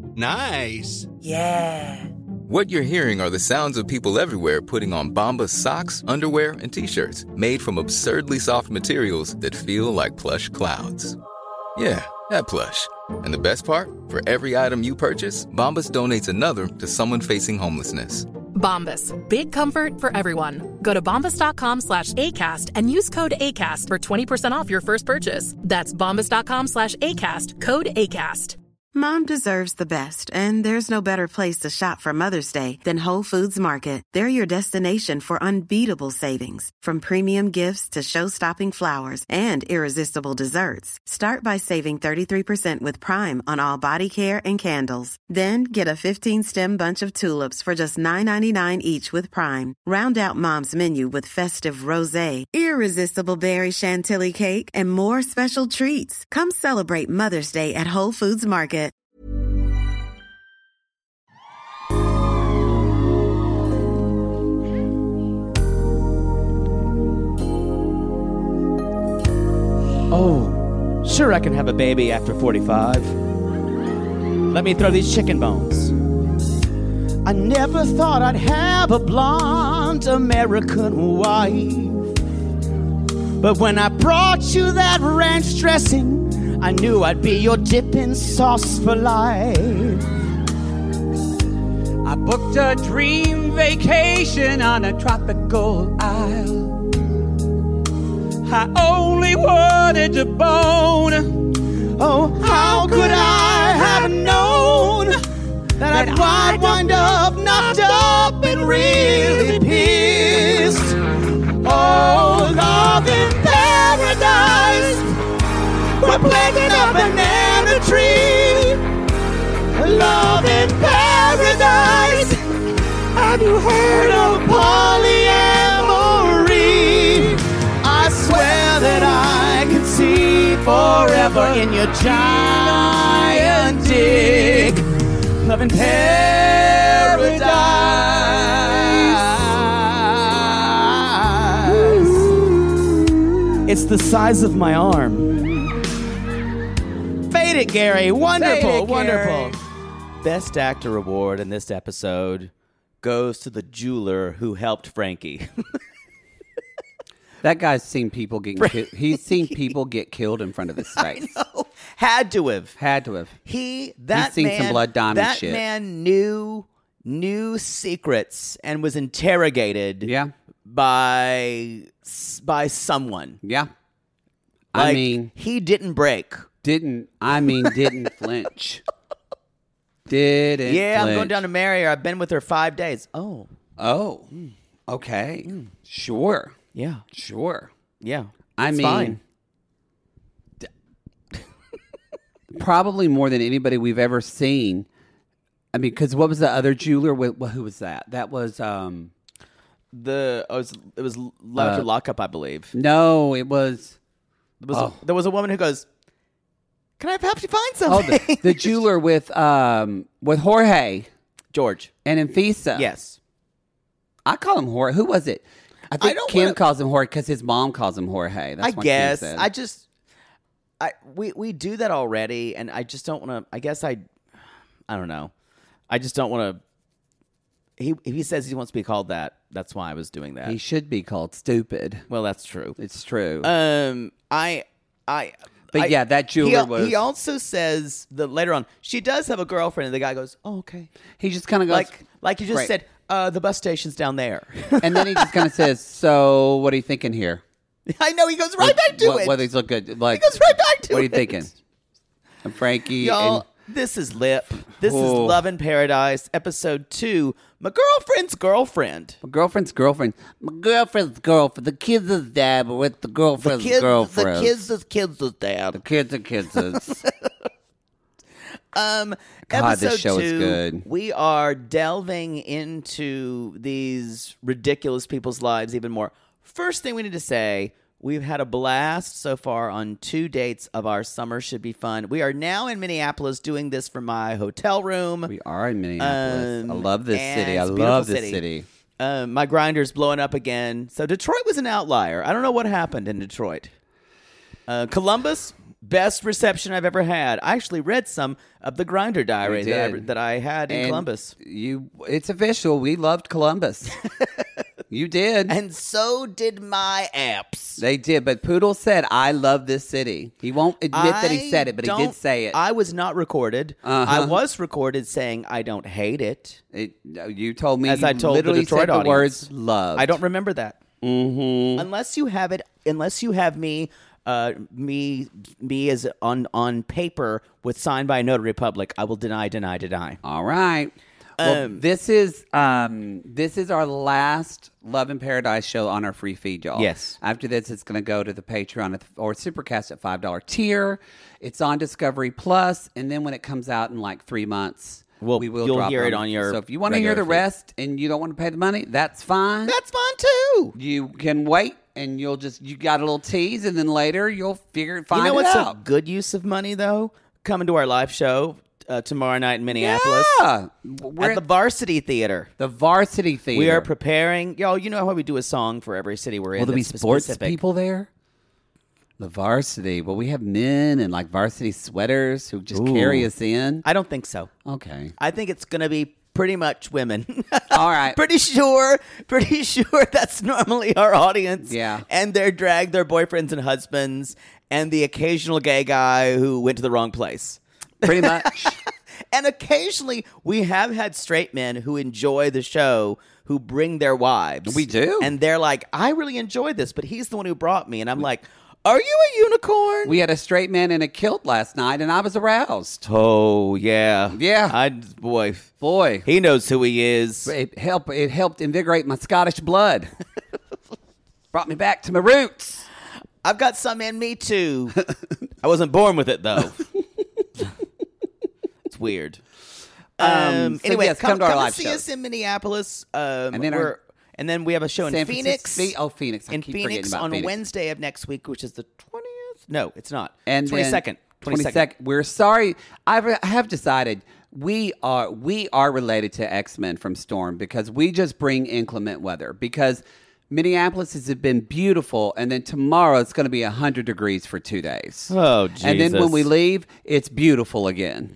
Nice. Yeah. What you're hearing are the sounds of people everywhere putting on Bombas socks, underwear, and T-shirts made from absurdly soft materials that feel like plush clouds. Yeah, that plush. And the best part? For every item you purchase, Bombas donates another to someone facing homelessness. Bombas. Big comfort for everyone. Go to bombas.com/ACAST and use code ACAST for 20% off your first purchase. That's bombas.com/ACAST. Code ACAST. Mom deserves the best, and there's no better place to shop for Mother's Day than Whole Foods Market. They're your destination for unbeatable savings, from premium gifts to show-stopping flowers and irresistible desserts. Start by saving 33% with Prime on all body care and candles. Then get a 15-stem bunch of tulips for just $9.99 each with Prime. Round out Mom's menu with festive rosé, irresistible berry chantilly cake, and more special treats. Come celebrate Mother's Day at Whole Foods Market. Oh, sure I can have a baby after 45. Let me throw these chicken bones. I never thought I'd have a blonde American wife. But when I brought you that ranch dressing, I knew I'd be your dipping sauce for life. I booked a dream vacation on a tropical isle. I only wanted to bone. Oh, how could I have known that I'd wind up knocked up and really pissed? Oh, love in paradise, we're planting a banana tree. Love in paradise, have you heard of polyamory? I swear that I can see forever in your giant dick. Love in paradise. It's the size of my arm. Fade it, Gary. Wonderful, wonderful. Best Actor Award in this episode goes to the jeweler who helped Frankie. That guy's seen people getting killed. He's seen people get killed in front of his face. Had to have. He's That seen man, some blood diamond shit. That man knew secrets and was interrogated by someone. Yeah. Like, I mean, he didn't break. Didn't flinch. Didn't Yeah, flinch. I'm going down to marry her. I've been with her 5 days. Oh. Okay. Sure. Yeah. Sure. Yeah. I It's mean, fine. Probably more than anybody we've ever seen. I mean, because what was the other jeweler? Who was that? That was it was Dr. Lockup, I believe. No, it was. There was a woman who goes, "Can I help you find something?" Oh, the jeweler with Jorge George and Infisa. Yes, I call him Jorge. Who was it? I think Kim calls him Jorge because his mom calls him Jorge. That's I what guess. Kim said. We do that already, and I just don't want to. I guess I don't know. I just don't want to. He says he wants to be called that. That's why I was doing that. He should be called stupid. Well, that's true. It's true. But yeah, that jeweler was. He also says that later on she does have a girlfriend, and the guy goes, "Oh, okay." He just kind of goes like you just Great. said. The bus station's down there, and then he just kind of says, "So, what are you thinking here?" I know he goes right back to it. What these look good? Like, he goes right back to it. What are you thinking? And Frankie, y'all. This is Lip. This is Love in Paradise, episode 2. My girlfriend's girlfriend. My girlfriend's girlfriend. My girlfriend's girlfriend. The kids is dad, but with the girlfriend's girlfriend. The kids is dad. The kids are kids is. God, this show 2, is good. We are delving into these ridiculous people's lives even more. First thing we need to say, we've had a blast so far on 2 dates of our Summer Should Be Fun. We are now in Minneapolis doing this from my hotel room. We are in Minneapolis. I love this city. I it's a love beautiful this city. My grinder's blowing up again. So Detroit was an outlier. I don't know what happened in Detroit. Columbus, Best reception I've ever had. I actually read some of the Grindr diary that I had in Columbus. It's official. We loved Columbus. You did. And so did my apps. They did. But Poodle said, I love this city. He won't admit that he said it, but he did say it. I was not recorded. I was recorded saying I don't hate it. You told me. As I told literally the Detroit said audience. the words love. I don't remember that. Mm-hmm. Unless you have me as on paper with signed by a notary public, I will deny. All right. Well, this is our last Love in Paradise show on our free feed, y'all. Yes. After this, it's going to go to the Patreon or Supercast at $5 tier. It's on Discovery Plus, and then when it comes out in like 3 months, you'll drop hear it on your. So if you want to hear the rest and you don't want to pay the money, that's fine. That's fine too. You can wait, and you got a little tease, and then later you'll find it out. You know what's a good use of money though? Coming to our live show. Tomorrow night in Minneapolis. Yeah. We're at the Varsity Theater. The Varsity Theater. We are preparing. Y'all, you know how we do a song for every city we're in. Will there be sports specific. people there? The Varsity. Well, we have men in like varsity sweaters who just carry us in. I don't think so. Okay. I think it's going to be pretty much women. All right. Pretty sure that's normally our audience. Yeah. And their boyfriends and husbands, and the occasional gay guy who went to the wrong place. Pretty much. And occasionally, we have had straight men who enjoy the show who bring their wives. We do. And they're like, I really enjoyed this, but he's the one who brought me. And I'm like, are you a unicorn? We had a straight man in a kilt last night, and I was aroused. Oh, yeah. Yeah. Boy. He knows who he is. It helped invigorate my Scottish blood. Brought me back to my roots. I've got some in me, too. I wasn't born with it, though. Weird. Anyway, yes, come to our live see shows. us in Minneapolis. And then we have a show in Phoenix. Phoenix. I in keep Phoenix forgetting about on Phoenix. Wednesday of next week, which is the 20th. No, it's not. And 22nd. 22nd. We're sorry. I have decided we are related to X-Men from Storm because we just bring inclement weather because Minneapolis has been beautiful, and then tomorrow it's going to be 100 degrees for 2 days. Oh, Jesus. And then when we leave, it's beautiful again.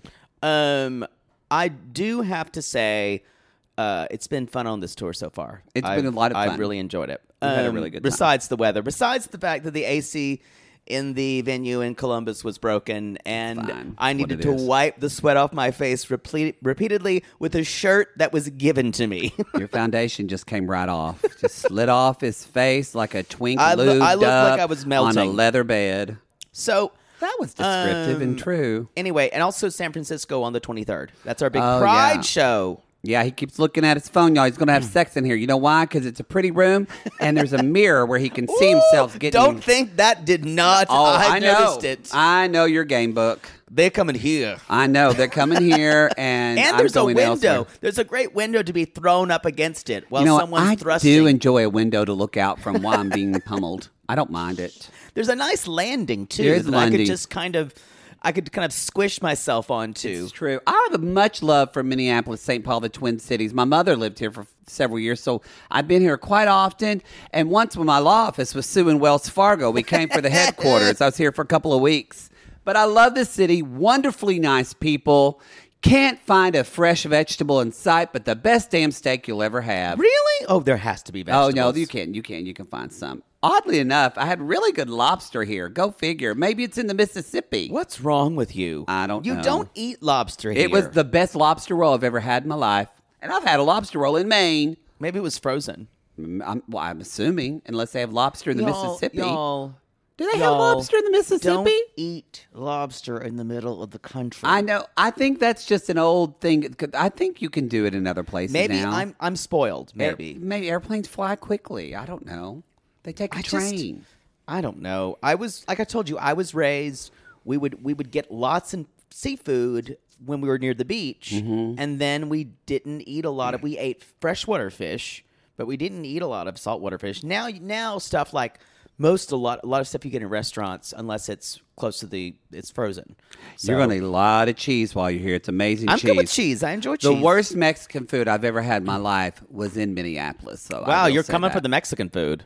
I do have to say, it's been fun on this tour so far. It's been a lot of fun. I've really enjoyed it. We've had a really good time. Besides the weather, besides the fact that the AC in the venue in Columbus was broken, and I needed to wipe the sweat off my face repeatedly with a shirt that was given to me. Your foundation just came right off. Just slid off his face like a twink I looked lubed like up I was melting. on a leather bed. So that was descriptive and true. Anyway, and also San Francisco on the 23rd. That's our big Pride show. Yeah, he keeps looking at his phone, y'all. He's going to have sex in here. You know why? Because it's a pretty room, and there's a mirror where he can see himself getting... Don't think that did not. I noticed it. I know your game book. They're coming here. I know. They're coming here, and there's I'm going a window. elsewhere. There's a great window to be thrown up against it while you know, someone's thrusting. I do enjoy a window to look out from while I'm being pummeled. I don't mind it. There's a nice landing, too, There is that landing. I could kind of squish myself onto. It's true. I have much love for Minneapolis, St. Paul, the Twin Cities. My mother lived here for several years, so I've been here quite often. And once when my law office was suing Wells Fargo, we came for the headquarters. I was here for a couple of weeks. But I love the city. Wonderfully nice people. Can't find a fresh vegetable in sight, but the best damn steak you'll ever have. Really? Oh, there has to be vegetables. Oh, no, you can. You can find some. Oddly enough, I had really good lobster here. Go figure. Maybe it's in the Mississippi. What's wrong with you? I don't know. You don't eat lobster here. It was the best lobster roll I've ever had in my life. And I've had a lobster roll in Maine. Maybe it was frozen. I'm assuming, unless they have lobster in the Mississippi. Do they have Y'all, lobster in the Mississippi? Don't eat lobster in the middle of the country. I know. I think that's just an old thing. I think you can do it in other places maybe now. I'm spoiled. Maybe airplanes fly quickly. I don't know. They take a train. I don't know. I was like I told you. I was raised. We would get lots of seafood when we were near the beach, and then we didn't eat a lot of. We ate freshwater fish, but we didn't eat a lot of saltwater fish. Now stuff like. A lot of stuff you get in restaurants, unless it's close to it's frozen. So, you're going to eat a lot of cheese while you're here. It's amazing cheese. I'm good with cheese. I enjoy cheese. The worst Mexican food I've ever had in my life was in Minneapolis. So wow, you're coming for the Mexican food.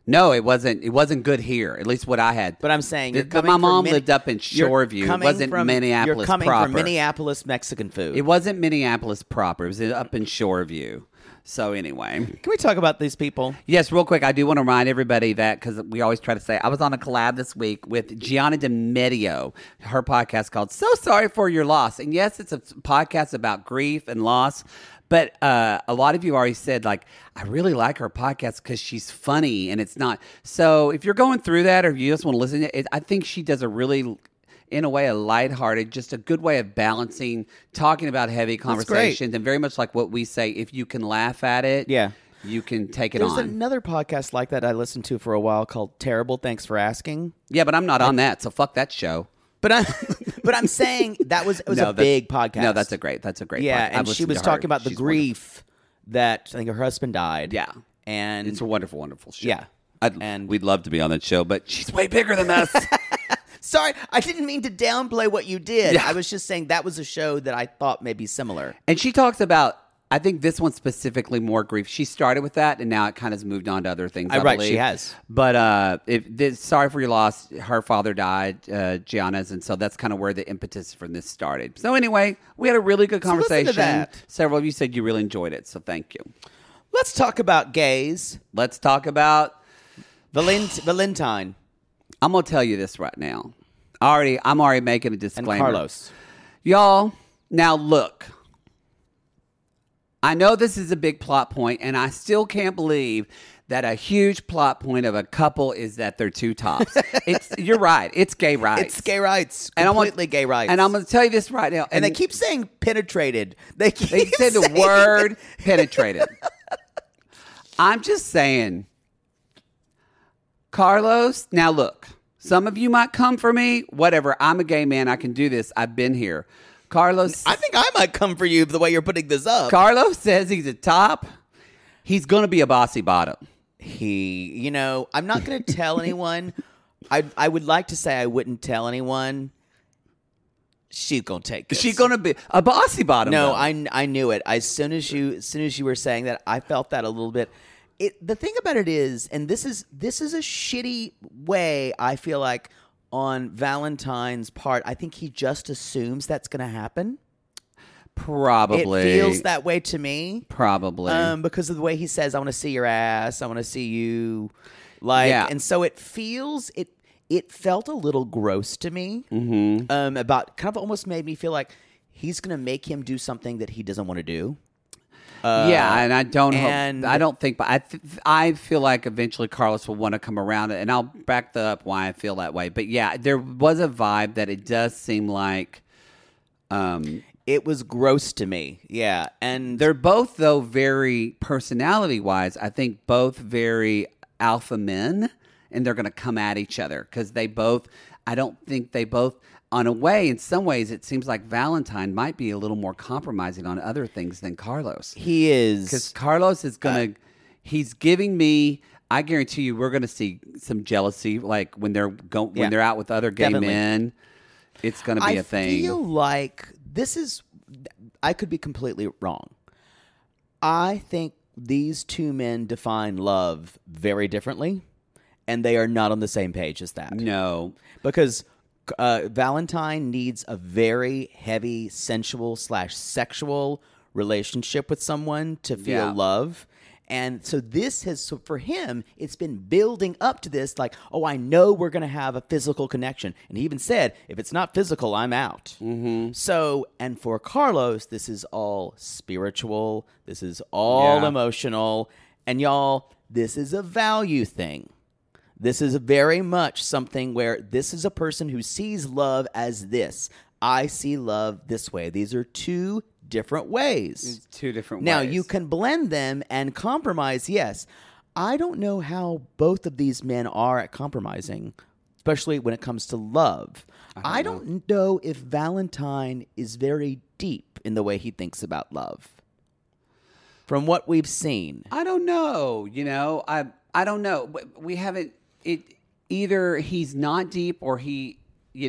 No, it wasn't. It wasn't good here. At least what I had. But I'm saying, you're but coming my mom from lived up in Shoreview. It wasn't Minneapolis You're coming proper. from Minneapolis Mexican food. It wasn't Minneapolis proper. It was up in Shoreview. So anyway, Can we talk about these people? yes, real quick, I do want to remind everybody that because we always try to say I was on a collab this week with Gianna DiMedio, her podcast called "So Sorry for Your Loss," and yes, it's a podcast about grief and loss. But a lot of you already said, like, I really like her podcast because she's funny and it's not. So if you're going through that or if you just want to listen to it, I think she does a really, in a way, a lighthearted, just a good way of balancing, talking about heavy conversations. And very much like what we say, if you can laugh at it, Yeah. you can take it There's on. another podcast like that I listened to for a while called Terrible, Thanks for Asking. Yeah, but I'm not on that, so fuck that show. But I'm saying it was No, a big podcast. No, that's a great yeah, podcast. and she was talking about the grief that I think her husband died. Yeah. And It's a wonderful, wonderful show. Yeah. And we'd love to be on that show, but she's way bigger than us. sorry, I didn't mean to downplay what you did. Yeah. I was just saying that was a show that I thought may be similar. And she talks about, I think this one specifically more grief. She started with that, and now it kind of has moved on to other things. I Right, believe. she has. But sorry for your loss. Her father died, Gianna's, and so that's kind of where the impetus for this started. So anyway, we had a really good listen to conversation. that. Several of you said you really enjoyed it, so thank you. Let's talk about gays. Let's talk about. Valentine I'm gonna tell you this right now. I'm already making a and disclaimer. Carlos. Y'all, now look. I know this is a big plot point, and I still can't believe that a huge plot point of a couple is that they're two tops. You're right. It's gay rights. It's gay rights. And Completely gay rights. And I'm going to tell you this right now. And they keep saying penetrated. They said the word penetrated. I'm just saying, Carlos, now look, some of you might come for me. Whatever. I'm a gay man. I can do this. I've been here. Carlos. I think I might come for you the way you're putting this up. Carlos says he's a top. He's going to be a bossy bottom. I'm not going to tell anyone. I would like to say I wouldn't tell anyone. She's going to take this. She's going to be a bossy bottom. No, though. I knew it. As soon as you were saying that, I felt that a little bit. The thing about it is, and this is a shitty way, I feel like, on Valentine's part, I think he just assumes that's going to happen. Probably. It feels that way to me. Probably. Because of the way he says, I want to see your ass. I want to see you. And so it feels, it felt a little gross to me. Mm-hmm. About kind of almost made me feel like he's going to make him do something that he doesn't want to do. And I don't think, but I feel like eventually Carlos will want to come around, and I'll back up why I feel that way. But yeah, there was a vibe that it does seem like, it was gross to me. Yeah. And they're both, though, very personality-wise, I think both very alpha men, and they're going to come at each other because I don't think they both, on a way, in some ways, it seems like Valentine might be a little more compromising on other things than Carlos. He is. Because Carlos is going to, he's giving me, I guarantee you, we're going to see some jealousy, like when they're out with other gay Definitely. men. It's going to be a thing. I feel like I could be completely wrong. I think these two men define love very differently, and they are not on the same page as that. No. Because Valentine needs a very heavy sensual/sexual relationship with someone to feel love. And so for him, it's been building up to this, like, oh, I know we're going to have a physical connection. And he even said, if it's not physical, I'm out. Mm-hmm. So, and for Carlos, this is all spiritual. This is all emotional. And y'all, this is a value thing. This is very much something where this is a person who sees love as this. I see love this way. These are two different ways. Two different ways. Now, you can blend them and compromise, yes. I don't know how both of these men are at compromising, especially when it comes to love. I don't know if Valentine is very deep in the way he thinks about love. From what we've seen. I don't know. I don't know. We haven't. Either he's not deep or he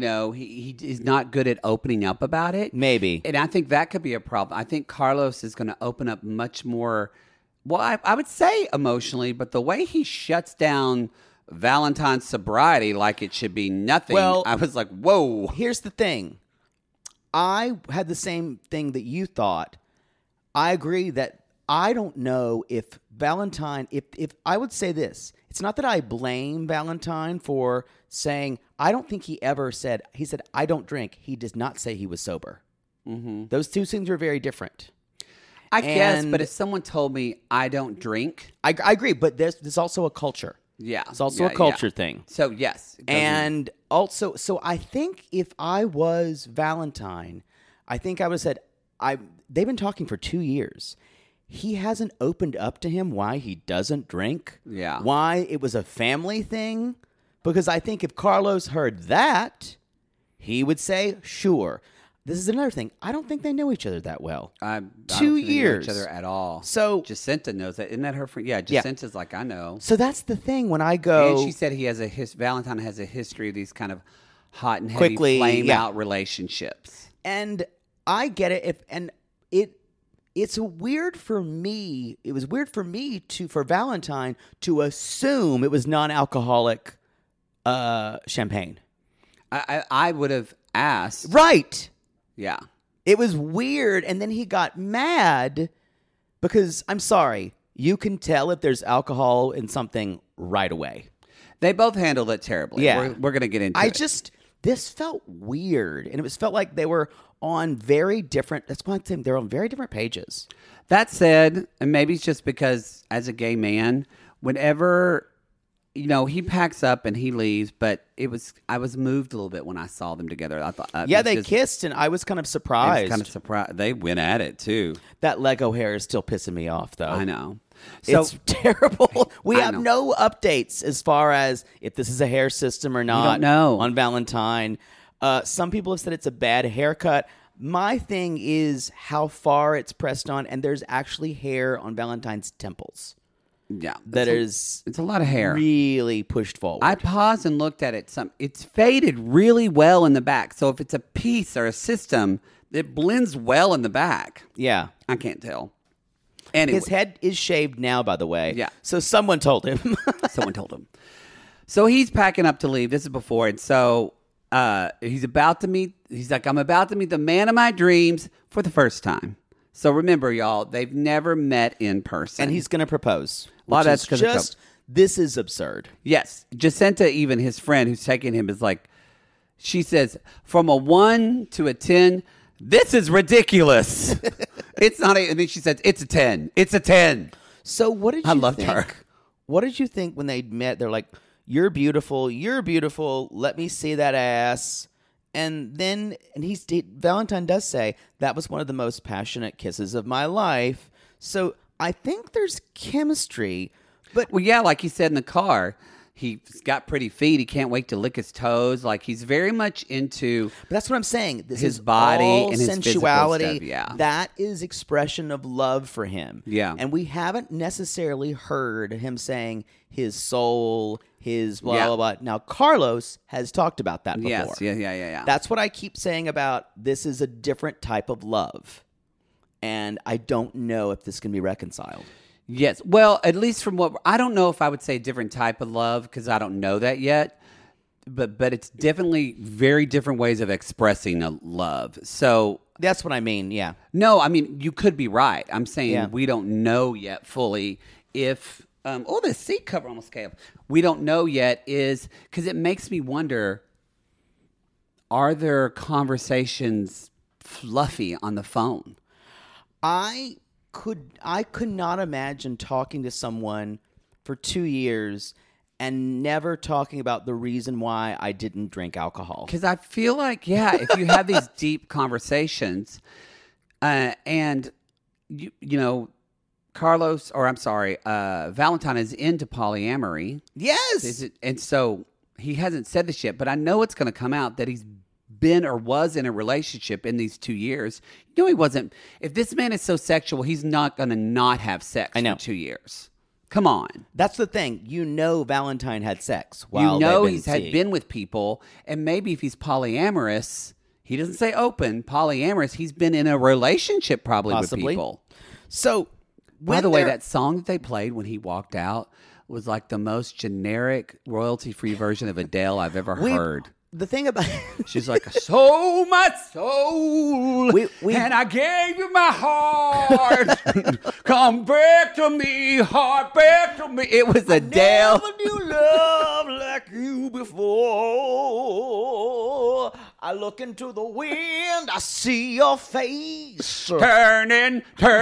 is not good at opening up about it. Maybe. And I think that could be a problem. I think Carlos is going to open up much more Well, I would say emotionally, but the way he shuts down Valentine's sobriety like it should be nothing, Well, I was like, whoa. Here's the thing. I had the same thing that you thought. I agree that I don't know if Valentine, if I would say this, it's not that I blame Valentine for saying, I don't think he ever said, he said, I don't drink. He does not say he was sober. Mm-hmm. Those two things are very different. I guess, but if someone told me I don't drink. I agree, but there's also a culture. Yeah. It's also a culture thing. So, yes. And also, so I think if I was Valentine, I think I would have said, they've been talking for 2 years. He hasn't opened up to him why he doesn't drink. Yeah. Why it was a family thing. Because I think if Carlos heard that, he would say, sure. This is another thing. I don't think they know each other that well. I don't 2 think they know years. each other at all. So Jacinta knows that. Isn't that her friend? Yeah, Jacinta's like, I know. So that's the thing when I go. And she said he has Valentine has a history of these kind of hot and heavy Quickly, flame out relationships. And I get it. It's weird for me. It was weird for me for Valentine to assume it was non-alcoholic champagne. I would have asked. Right. Yeah. It was weird. And then he got mad because, I'm sorry, you can tell if there's alcohol in something right away. They both handled it terribly. Yeah. We're going to get into it. This felt weird. And it felt like they were on very different, that's one thing, they're on very different pages. That said, and maybe it's just because as a gay man, whenever, he packs up and he leaves, but I was moved a little bit when I saw them together. I thought, they kissed, and I was kind of surprised. They went at it too. That Lego hair is still pissing me off, though. I know. So, it's terrible. We have no updates as far as if this is a hair system or not. We don't know. On Valentine. Some people have said it's a bad haircut. My thing is how far it's pressed on, and there's actually hair on Valentine's temples. Yeah. It's a lot of hair. Really pushed forward. I paused and looked at it. It's faded really well in the back. So if it's a piece or a system, it blends well in the back. Yeah. I can't tell. Anyway. His head is shaved now, by the way. Yeah. So someone told him. Someone told him. So he's packing up to leave. This is before. And so he's about to meet. He's like, I'm about to meet the man of my dreams for the first time. So remember, y'all, they've never met in person. And he's going to propose. Well, that's because this is absurd. Yes. Jacinta, even his friend who's taking him, is like, she says, from a 1 to a 10, this is ridiculous. It's not and then she says, it's a 10. It's a 10. So what did you think? I loved her. What did you think when they met? They're like, you're beautiful. You're beautiful. Let me see that ass. And then Valentine does say, that was one of the most passionate kisses of my life. So I think there's chemistry. But well, yeah, like he said in the car, he's got pretty feet. He can't wait to lick his toes. Like he's very much into. But that's what I'm saying. This his is body all and his sensuality. Stuff, yeah, that is expression of love for him. Yeah, and we haven't necessarily heard him saying his soul, his blah blah blah. Now Carlos has talked about that before. Yes, yeah. That's what I keep saying about this is a different type of love, and I don't know if this can be reconciled. Yes. Well, at least from what I don't know if I would say different type of love because I don't know that yet. But it's definitely very different ways of expressing a love. So that's what I mean. Yeah. No, I mean you could be right. I'm saying we don't know yet fully if. The seat cover almost came. We don't know yet is because it makes me wonder. Are there conversations fluffy on the phone? I could not imagine talking to someone for 2 years and never talking about the reason why I didn't drink alcohol. Because I feel like, if you have these deep conversations, and Valentine is into polyamory. Yes, and so he hasn't said this yet, but I know it's going to come out that he's been or was in a relationship in these 2 years. He wasn't. If this man is so sexual, he's not going to not have sex for 2 years. Come on. That's the thing. Valentine had sex while he's been with people, and maybe if he's polyamorous, he doesn't say open, polyamorous, he's been in a relationship probably with people. So By the way, that song that they played when he walked out was like the most generic royalty-free version of Adele I've ever heard. The thing about she's like, "So my soul, and I gave you my heart. Come back to me, heart, back to me." It was Adele. Never knew love like you before. I look into the wind, I see your face. Turning.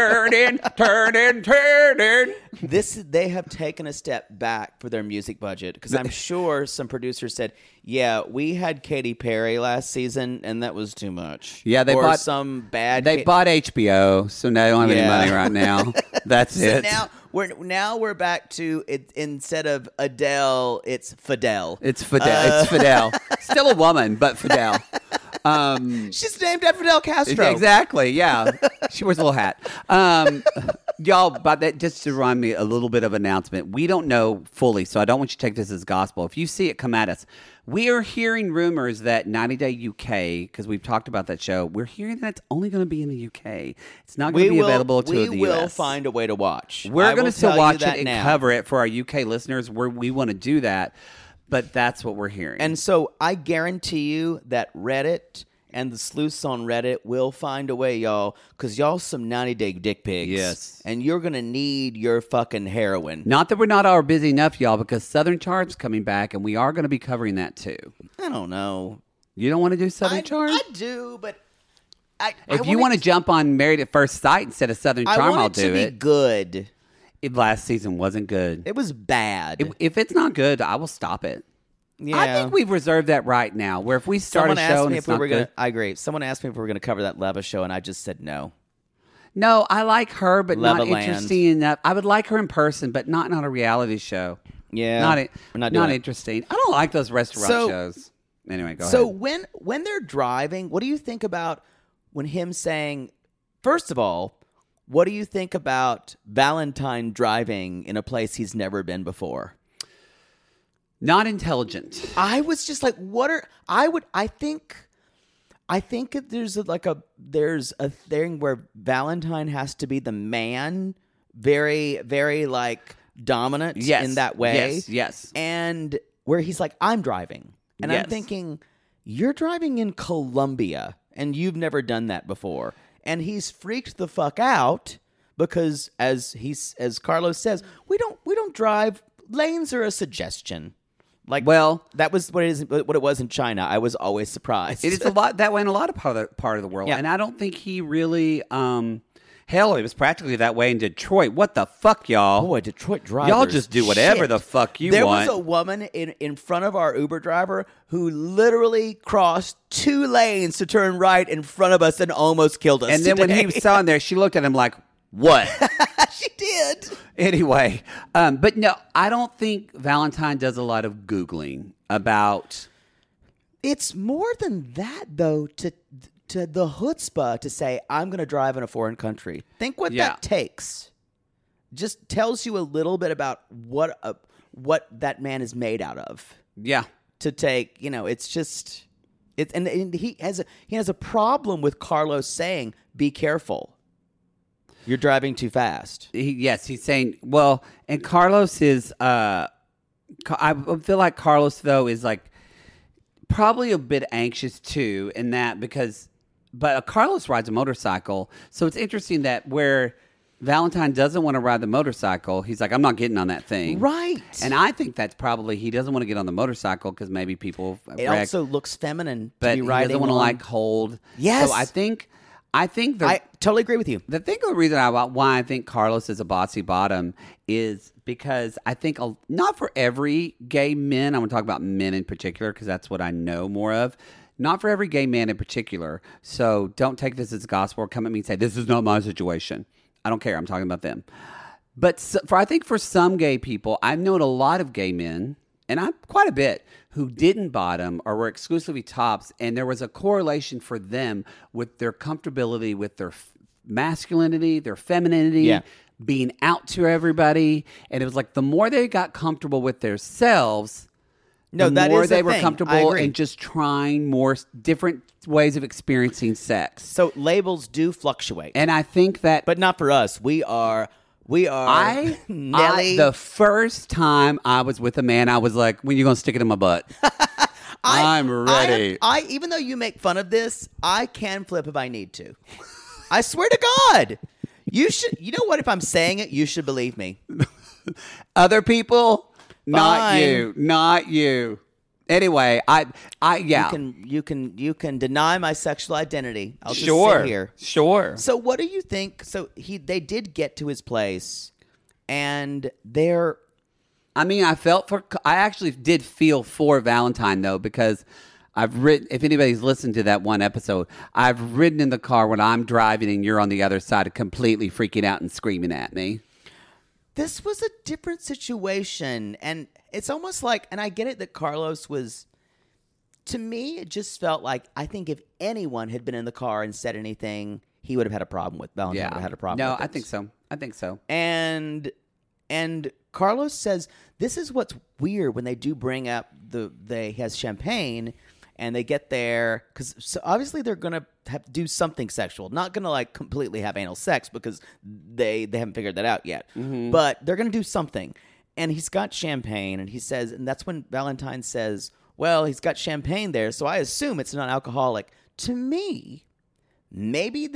They have taken a step back for their music budget because I'm sure some producers said, "Yeah, we had Katy Perry last season, and that was too much." Yeah, they bought some bad. They bought HBO, so they don't have any money right now. That's so it. Now we're back to it. Instead of Adele, it's Fidel. It's Fidel. It's Fidel. Still a woman, but Fidel. She's named after Fidel Castro. Exactly. Yeah, she wears a little hat. Y'all, but that just to remind me a little bit of announcement. We don't know fully, so I don't want you to take this as gospel. If you see it, come at us. We are hearing rumors that 90 Day UK, because we've talked about that show, we're hearing that it's only going to be in the UK. It's not going to be available to the US. We will find a way to watch. We're going to still watch it and cover it for our UK listeners where we want to do that, but that's what we're hearing. And so I guarantee you that Reddit and the sleuths on Reddit will find a way, y'all, because y'all some 90-day dick pigs. Yes. And you're going to need your fucking heroin. Not that we're not all busy enough, y'all, because Southern Charm's coming back, and we are going to be covering that, too. I don't know. You don't want to do Southern Charm? I do, but... If you want to jump on Married at First Sight instead of Southern Charm, I'll do it. I want it to be good. Last season wasn't good. It was bad. If it's not good, I will stop it. Yeah. I think we've reserved that right now, where if we start a show and it's not good. I agree. Someone asked me if we were going to cover that Leva show, and I just said no. No, I like her, but not Levaland. interesting enough. I would like her in person, but not on a reality show. Yeah. Not interesting. I don't like those restaurant shows. Anyway, go ahead. So when they're driving, what do you think about when him saying, first of all, what do you think about Valentine driving in a place he's never been before? Not intelligent. I was just like, I think that there's a thing where Valentine has to be the man, very, very like dominant in that way. Yes. And where he's like, I'm driving. And I'm thinking, you're driving in Colombia and you've never done that before. And he's freaked the fuck out because as Carlos says, we don't drive. Lanes are a suggestion. Like, well, that was what it was in China. I was always surprised. It is a lot that way in a lot of part of the world. Yeah. And I don't think he really hell, it was practically that way in Detroit. What the fuck, y'all? Boy, Detroit drivers. Y'all just do whatever the fuck you want. There was a woman in front of our Uber driver who literally crossed 2 lanes to turn right in front of us and almost killed us. And then when he saw in there, she looked at him like, what? She did. Anyway, but no, I don't think Valentine does a lot of Googling about... It's more than that, though, to the chutzpah to say, I'm going to drive in a foreign country. Think what that takes. Just tells you a little bit about what that man is made out of. Yeah. To take, it's just... And he has a problem with Carlos saying, be careful. You're driving too fast. He's saying, well, and Carlos is, I feel like Carlos, though, is like probably a bit anxious, too, in that but Carlos rides a motorcycle. So it's interesting that where Valentine doesn't want to ride the motorcycle, he's like, I'm not getting on that thing. Right. And I think that's probably, he doesn't want to get on the motorcycle because maybe people It also looks feminine but to be riding he doesn't want to hold. Yes. So I think I totally agree with you. The reason why I think Carlos is a bossy bottom is because I think not for every gay man, I'm going to talk about men in particular because that's what I know more of. Not for every gay man in particular. So don't take this as gospel or come at me and say, this is not my situation. I don't care. I'm talking about them. But I think for some gay people, I've known a lot of gay men, and I'm quite a bit, who didn't bottom or were exclusively tops, and there was a correlation for them with their comfortability with their masculinity, their femininity, being out to everybody. And it was like the more they got comfortable with themselves, the more they were comfortable and just trying more different ways of experiencing sex. So labels do fluctuate. And I think that... But not for us. We are We are Nelly. The first time I was with a man, I was like, when you going to stick it in my butt? I'm ready. Even though you make fun of this, I can flip if I need to. I swear to God. You know what? If I'm saying it, you should believe me. Other people, Fine. not you. Anyway, yeah. You can deny my sexual identity. I'll just Sure. sit here. Sure. So what do you think? So they did get to his place, and they're. I mean, I actually did feel for Valentine, though, because I've written, if anybody's listened to that one episode, I've ridden in the car when I'm driving and you're on the other side completely freaking out and screaming at me. This was a different situation, and it's almost like, and I get it that Carlos was, to me, it just felt like, I think if anyone had been in the car and said anything, he would have had a problem with Valentine. Would have had a problem with it. I think so. And Carlos says, this is what's weird when they do bring up he has champagne and they get there, because so obviously they're going to have to do something sexual. Not going to like completely have anal sex because they haven't figured that out yet. Mm-hmm. But they're going to do something. And he's got champagne, and he says, and that's when Valentine says, well, he's got champagne there, so I assume it's non-alcoholic. To me, maybe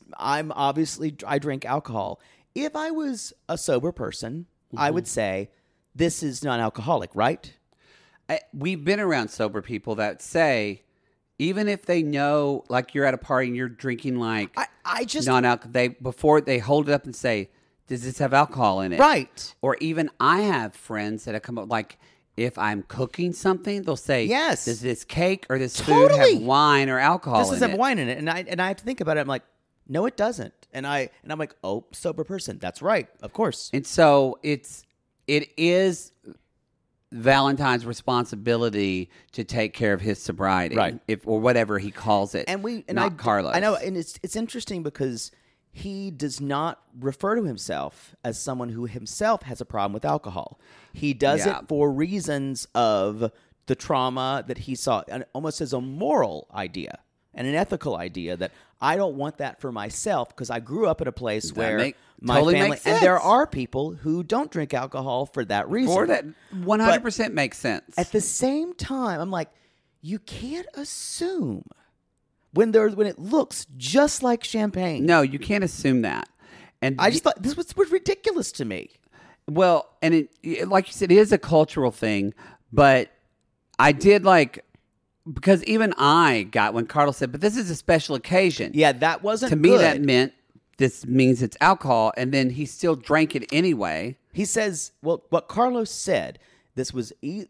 I drink alcohol. If I was a sober person, I would say this is non-alcoholic, right? We've been around sober people that say, even if they know, like you're at a party and you're drinking like non-alcoholic, before they hold it up and say, does this have alcohol in it? Right. Or even I have friends that have come up, like if I'm cooking something, they'll say, yes, does this cake or this food have wine or alcohol in it? This doesn't have wine in it. And I have to think about it. I'm like, no, it doesn't. And I'm like, oh, sober person. That's right. Of course. And so it is Valentine's responsibility to take care of his sobriety, right? Or whatever he calls it. Not Carlos. I know, and it's interesting because he does not refer to himself as someone who himself has a problem with alcohol. He does it for reasons of the trauma that he saw, and almost as a moral idea and an ethical idea that I don't want that for myself because I grew up in a place where my family, and there are people who don't drink alcohol for that reason. Or that 100% makes sense. At the same time, I'm like, you can't assume when it looks just like champagne. No, you can't assume that. And I just thought this was ridiculous to me. Well, and it, like you said, it is a cultural thing, but I did because even I got when Carlos said, but this is a special occasion. Yeah, that wasn't to me, that meant this means it's alcohol, and then he still drank it anyway. He says, well, what Carlos said, this was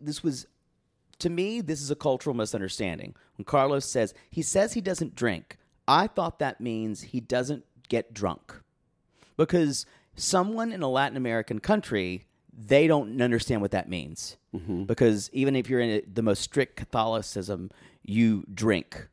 to me, this is a cultural misunderstanding. When Carlos says he doesn't drink, I thought that means he doesn't get drunk. Because someone in a Latin American country, they don't understand what that means. Mm-hmm. Because even if you're in the most strict Catholicism, you drink.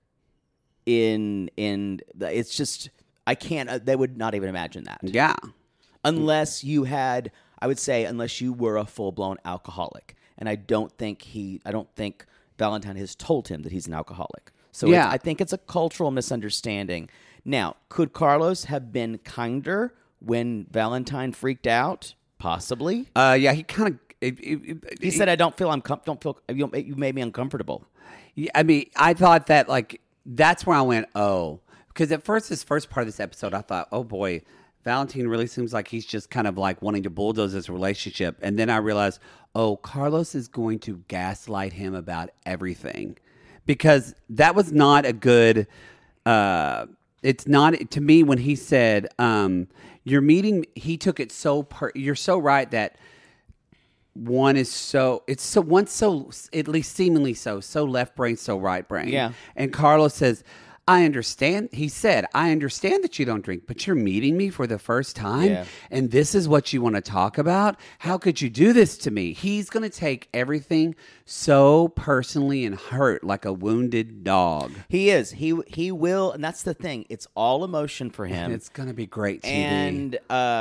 It's just, I can't, they would not even imagine that. Yeah. Unless you unless you were a full-blown alcoholic. And I don't think Valentine has told him that he's an alcoholic. So yeah. I think it's a cultural misunderstanding. Now, could Carlos have been kinder when Valentine freaked out? Possibly. Yeah, he kind of. He said, "I don't feel. You made me uncomfortable." Yeah, I mean, I thought that that's where I went. Oh, because at first, this first part of this episode, I thought, oh boy, Valentine really seems like he's just kind of wanting to bulldoze this relationship, and then I realized, oh, Carlos is going to gaslight him about everything, because that was not a good. It's not to me when he said, "You're meeting." He took it so. You're so right that one's so at least seemingly so left brain, so right brain. Yeah. And Carlos says, I understand. He said, I understand that you don't drink, but you're meeting me for the first time. Yeah. And this is what you want to talk about. How could you do this to me? He's going to take everything so personally and hurt like a wounded dog. He is. He will. And that's the thing. It's all emotion for him. It's going to be great TV.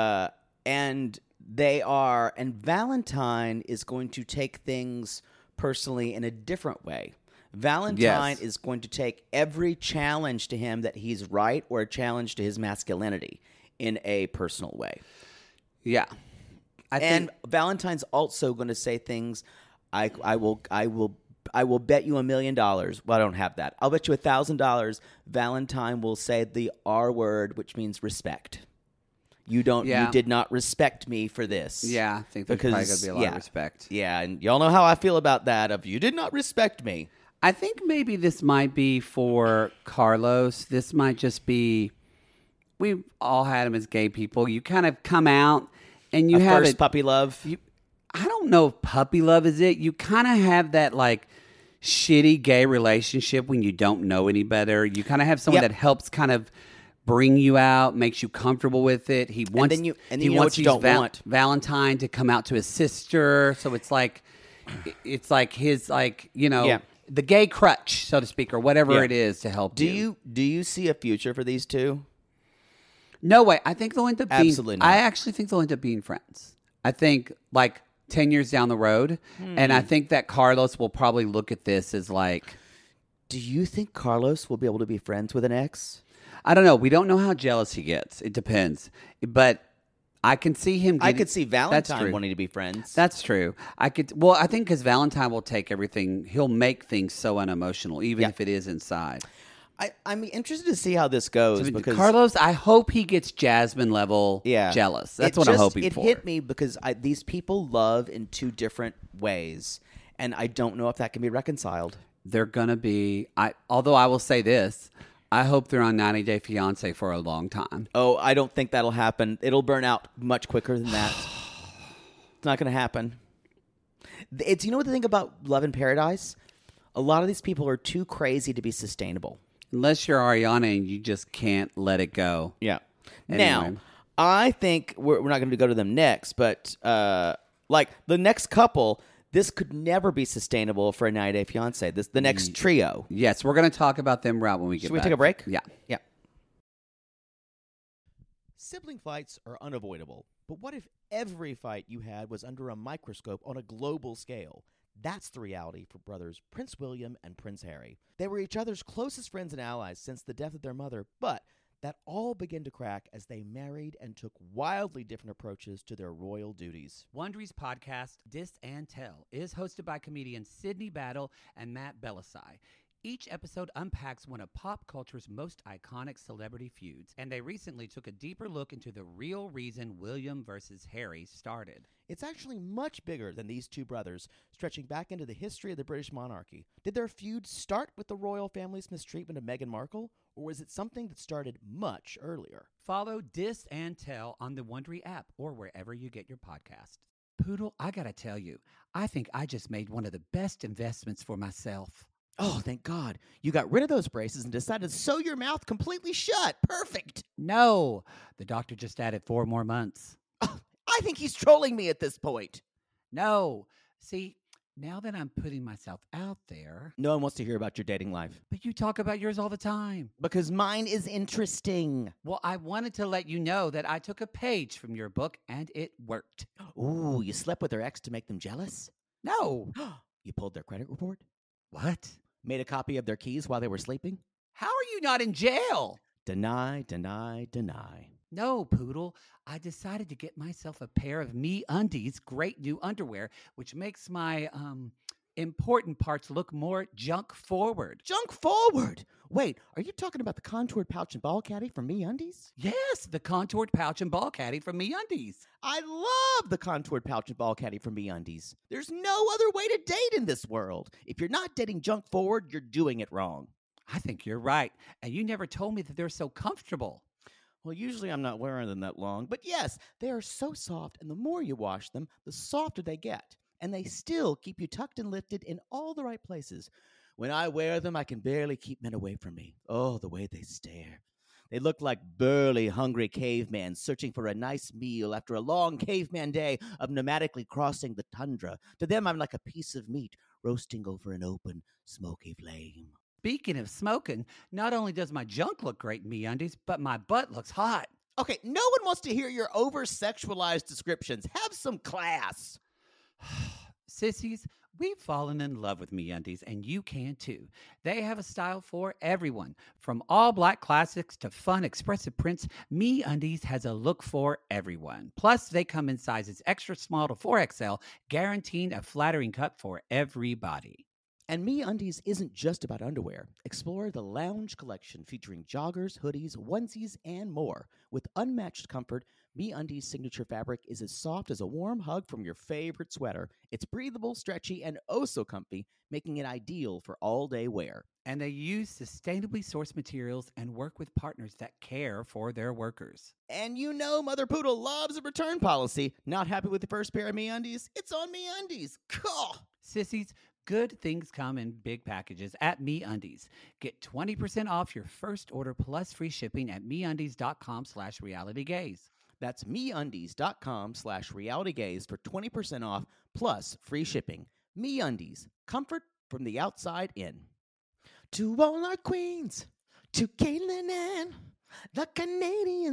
And Valentine is going to take things personally in a different way. Valentine is going to take every challenge to him that he's right or a challenge to his masculinity in a personal way. Yeah. And Valentine's also going to say things. I will bet you $1 million. Well, I don't have that. I'll bet you $1,000. Valentine will say the R word, which means respect. You did not respect me for this. Yeah, I think there's probably going to be a lot of respect. Yeah, and y'all know how I feel about that. Of you did not respect me. I think maybe this might be for Carlos. This might just be. We've all had him as gay people. You kind of come out and you have first puppy love. I don't know if puppy love is it. You kind of have that like shitty gay relationship when you don't know any better. You kind of have someone that helps kind of bring you out, makes you comfortable with it. He wants and then you know what you don't want. Valentine to come out to his sister. So it's like his the gay crutch, so to speak, or whatever it is to help you. Do you see a future for these two? No way. I think they'll end up being. Absolutely not. I actually think they'll end up being friends. I think like 10 years down the road, and I think that Carlos will probably look at this as like. Do you think Carlos will be able to be friends with an ex? I don't know. We don't know how jealous he gets. It depends. But I can see him I could see Valentine wanting to be friends. That's true. I think because Valentine will take everything. He'll make things so unemotional, even if it is inside. I'm interested to see how this goes because Carlos, I hope he gets Jasmine level jealous. That's what I'm hoping for. It hit me because these people love in two different ways, and I don't know if that can be reconciled. They're gonna be. Although I will say this. I hope they're on 90 Day Fiancé for a long time. Oh, I don't think that'll happen. It'll burn out much quicker than that. It's not going to happen. You know what the thing about Love in Paradise? A lot of these people are too crazy to be sustainable. Unless you're Ariana and you just can't let it go. Yeah. Anyway. Now, I think we're not going to go to them next, but like the next couple, this could never be sustainable for a 90 Day Fiancé. The next trio. Yes, we're going to talk about them right when we get back. Should we take a break? Yeah. Yeah. Sibling fights are unavoidable, but what if every fight you had was under a microscope on a global scale? That's the reality for brothers Prince William and Prince Harry. They were each other's closest friends and allies since the death of their mother, but that all began to crack as they married and took wildly different approaches to their royal duties. Wondery's podcast, Dis and Tell, is hosted by comedians Sydney Battle and Matt Bellassai. Each episode unpacks one of pop culture's most iconic celebrity feuds, and they recently took a deeper look into the real reason William versus Harry started. It's actually much bigger than these two brothers, stretching back into the history of the British monarchy. Did their feud start with the royal family's mistreatment of Meghan Markle, or was it something that started much earlier? Follow Dis and Tell on the Wondery app or wherever you get your podcasts. Poodle, I gotta tell you, I think I just made one of the best investments for myself. Oh, thank God. You got rid of those braces and decided to sew your mouth completely shut. Perfect. No, the doctor just added 4 more months. I think he's trolling me at this point. No. See, now that I'm putting myself out there. No one wants to hear about your dating life. But you talk about yours all the time. Because mine is interesting. Well, I wanted to let you know that I took a page from your book and it worked. Ooh, you slept with their ex to make them jealous? No. You pulled their credit report? What? Made a copy of their keys while they were sleeping? How are you not in jail? Deny, deny, deny. No, Poodle. I decided to get myself a pair of MeUndies great new underwear, which makes my important parts look more junk forward. Junk forward? Wait, are you talking about the contoured pouch and ball caddy from MeUndies? Yes, the contoured pouch and ball caddy from MeUndies. I love the contoured pouch and ball caddy from MeUndies. There's no other way to date in this world. If you're not dating junk forward, you're doing it wrong. I think you're right. And you never told me that they're so comfortable. Well, usually I'm not wearing them that long, but yes, they are so soft, and the more you wash them, the softer they get. And they still keep you tucked and lifted in all the right places. When I wear them, I can barely keep men away from me. Oh, the way they stare. They look like burly, hungry cavemen searching for a nice meal after a long caveman day of nomadically crossing the tundra. To them, I'm like a piece of meat roasting over an open, smoky flame. Speaking of smoking, not only does my junk look great in MeUndies, but my butt looks hot. Okay, no one wants to hear your over-sexualized descriptions. Have some class. Sissies, We've fallen in love with MeUndies, and you can too. They have a style for everyone. From all black classics to fun expressive prints, MeUndies has a look for everyone. Plus, they come in sizes extra small to 4XL, guaranteeing a flattering cut for everybody. And MeUndies isn't just about underwear. Explore the Lounge collection featuring joggers, hoodies, onesies, and more. With unmatched comfort, MeUndies' signature fabric is as soft as a warm hug from your favorite sweater. It's breathable, stretchy, and oh so comfy, making it ideal for all-day wear. And they use sustainably sourced materials and work with partners that care for their workers. And you know Mother Poodle loves a return policy. Not happy with the first pair of MeUndies? It's on MeUndies. Cool. Sissies, good things come in big packages at MeUndies. Get 20% off your first order plus free shipping at MeUndies.com/realitygaze. That's MeUndies.com/realitygaze for 20% off plus free shipping. MeUndies, comfort from the outside in. To all our queens, to Caitlin and the Canadian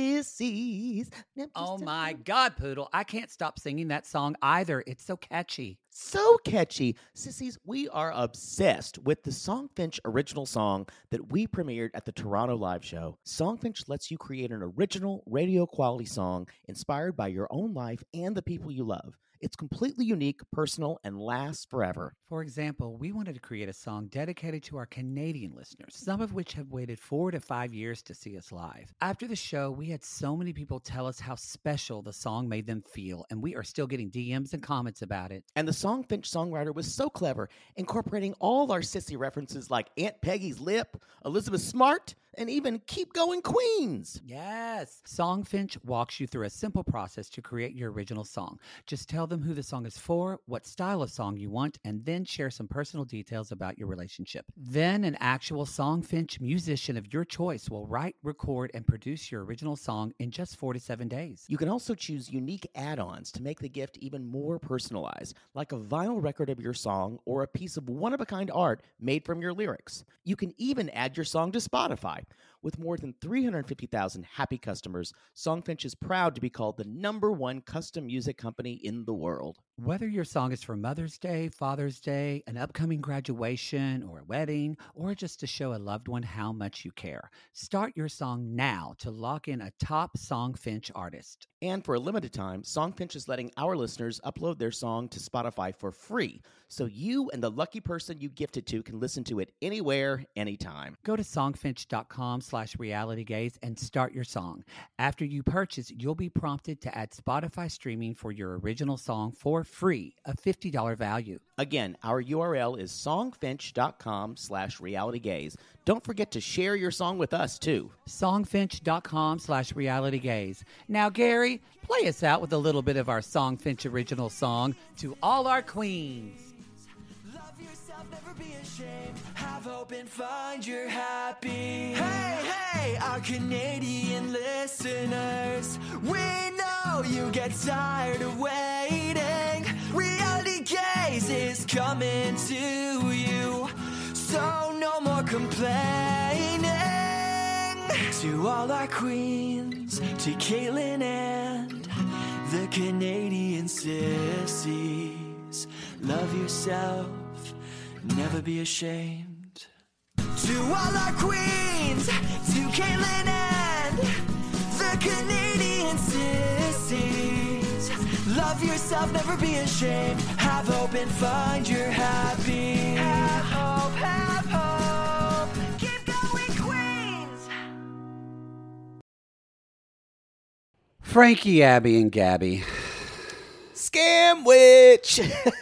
sissies. Oh my God, Poodle. I can't stop singing that song either. It's so catchy. So catchy. Sissies, we are obsessed with the Songfinch original song that we premiered at the Toronto Live Show. Songfinch lets you create an original radio quality song inspired by your own life and the people you love. It's completely unique, personal, and lasts forever. For example, we wanted to create a song dedicated to our Canadian listeners, some of which have waited 4 to 5 years to see us live. After the show, we had so many people tell us how special the song made them feel, and we are still getting DMs and comments about it. And the Songfinch songwriter was so clever, incorporating all our sissy references like Aunt Peggy's Lip, Elizabeth Smart, and even Keep Going Queens. Yes. Songfinch walks you through a simple process to create your original song. Just tell them who the song is for, what style of song you want, and then share some personal details about your relationship. Then an actual Songfinch musician of your choice will write, record, and produce your original song in just 4 to 7 days. You can also choose unique add-ons to make the gift even more personalized, like a vinyl record of your song or a piece of one-of-a-kind art made from your lyrics. You can even add your song to Spotify. With more than 350,000 happy customers, Songfinch is proud to be called the #1 custom music company in the world. Whether your song is for Mother's Day, Father's Day, an upcoming graduation, or a wedding, or just to show a loved one how much you care, start your song now to lock in a top Songfinch artist. And for a limited time, Songfinch is letting our listeners upload their song to Spotify for free, so you and the lucky person you gifted to can listen to it anywhere, anytime. Go to songfinch.com/realitygaze and start your song. After you purchase, you'll be prompted to add Spotify streaming for your original song for free, a $50 value. Again, our URL is songfinch.com/realitygaze. Don't forget to share your song with us, too. Songfinch.com/realitygaze. Now, Gary, play us out with a little bit of our Songfinch original song, To All Our Queens. Love yourself, never be ashamed. Have hope and find your happy. Hey, hey, our Canadian listeners. We know you get tired of waiting. Reality Gaze is coming to you. So no more complaining. To all our queens, to Caitlin and the Canadian sissies. Love yourself, never be ashamed. To all our queens, to Caitlin and the Canadian sissies. Love yourself, never be ashamed. Have hope and find your happy. Have hope, have hope. Keep going, Queens. Frankie, Abby, and Gabby. Scam witch!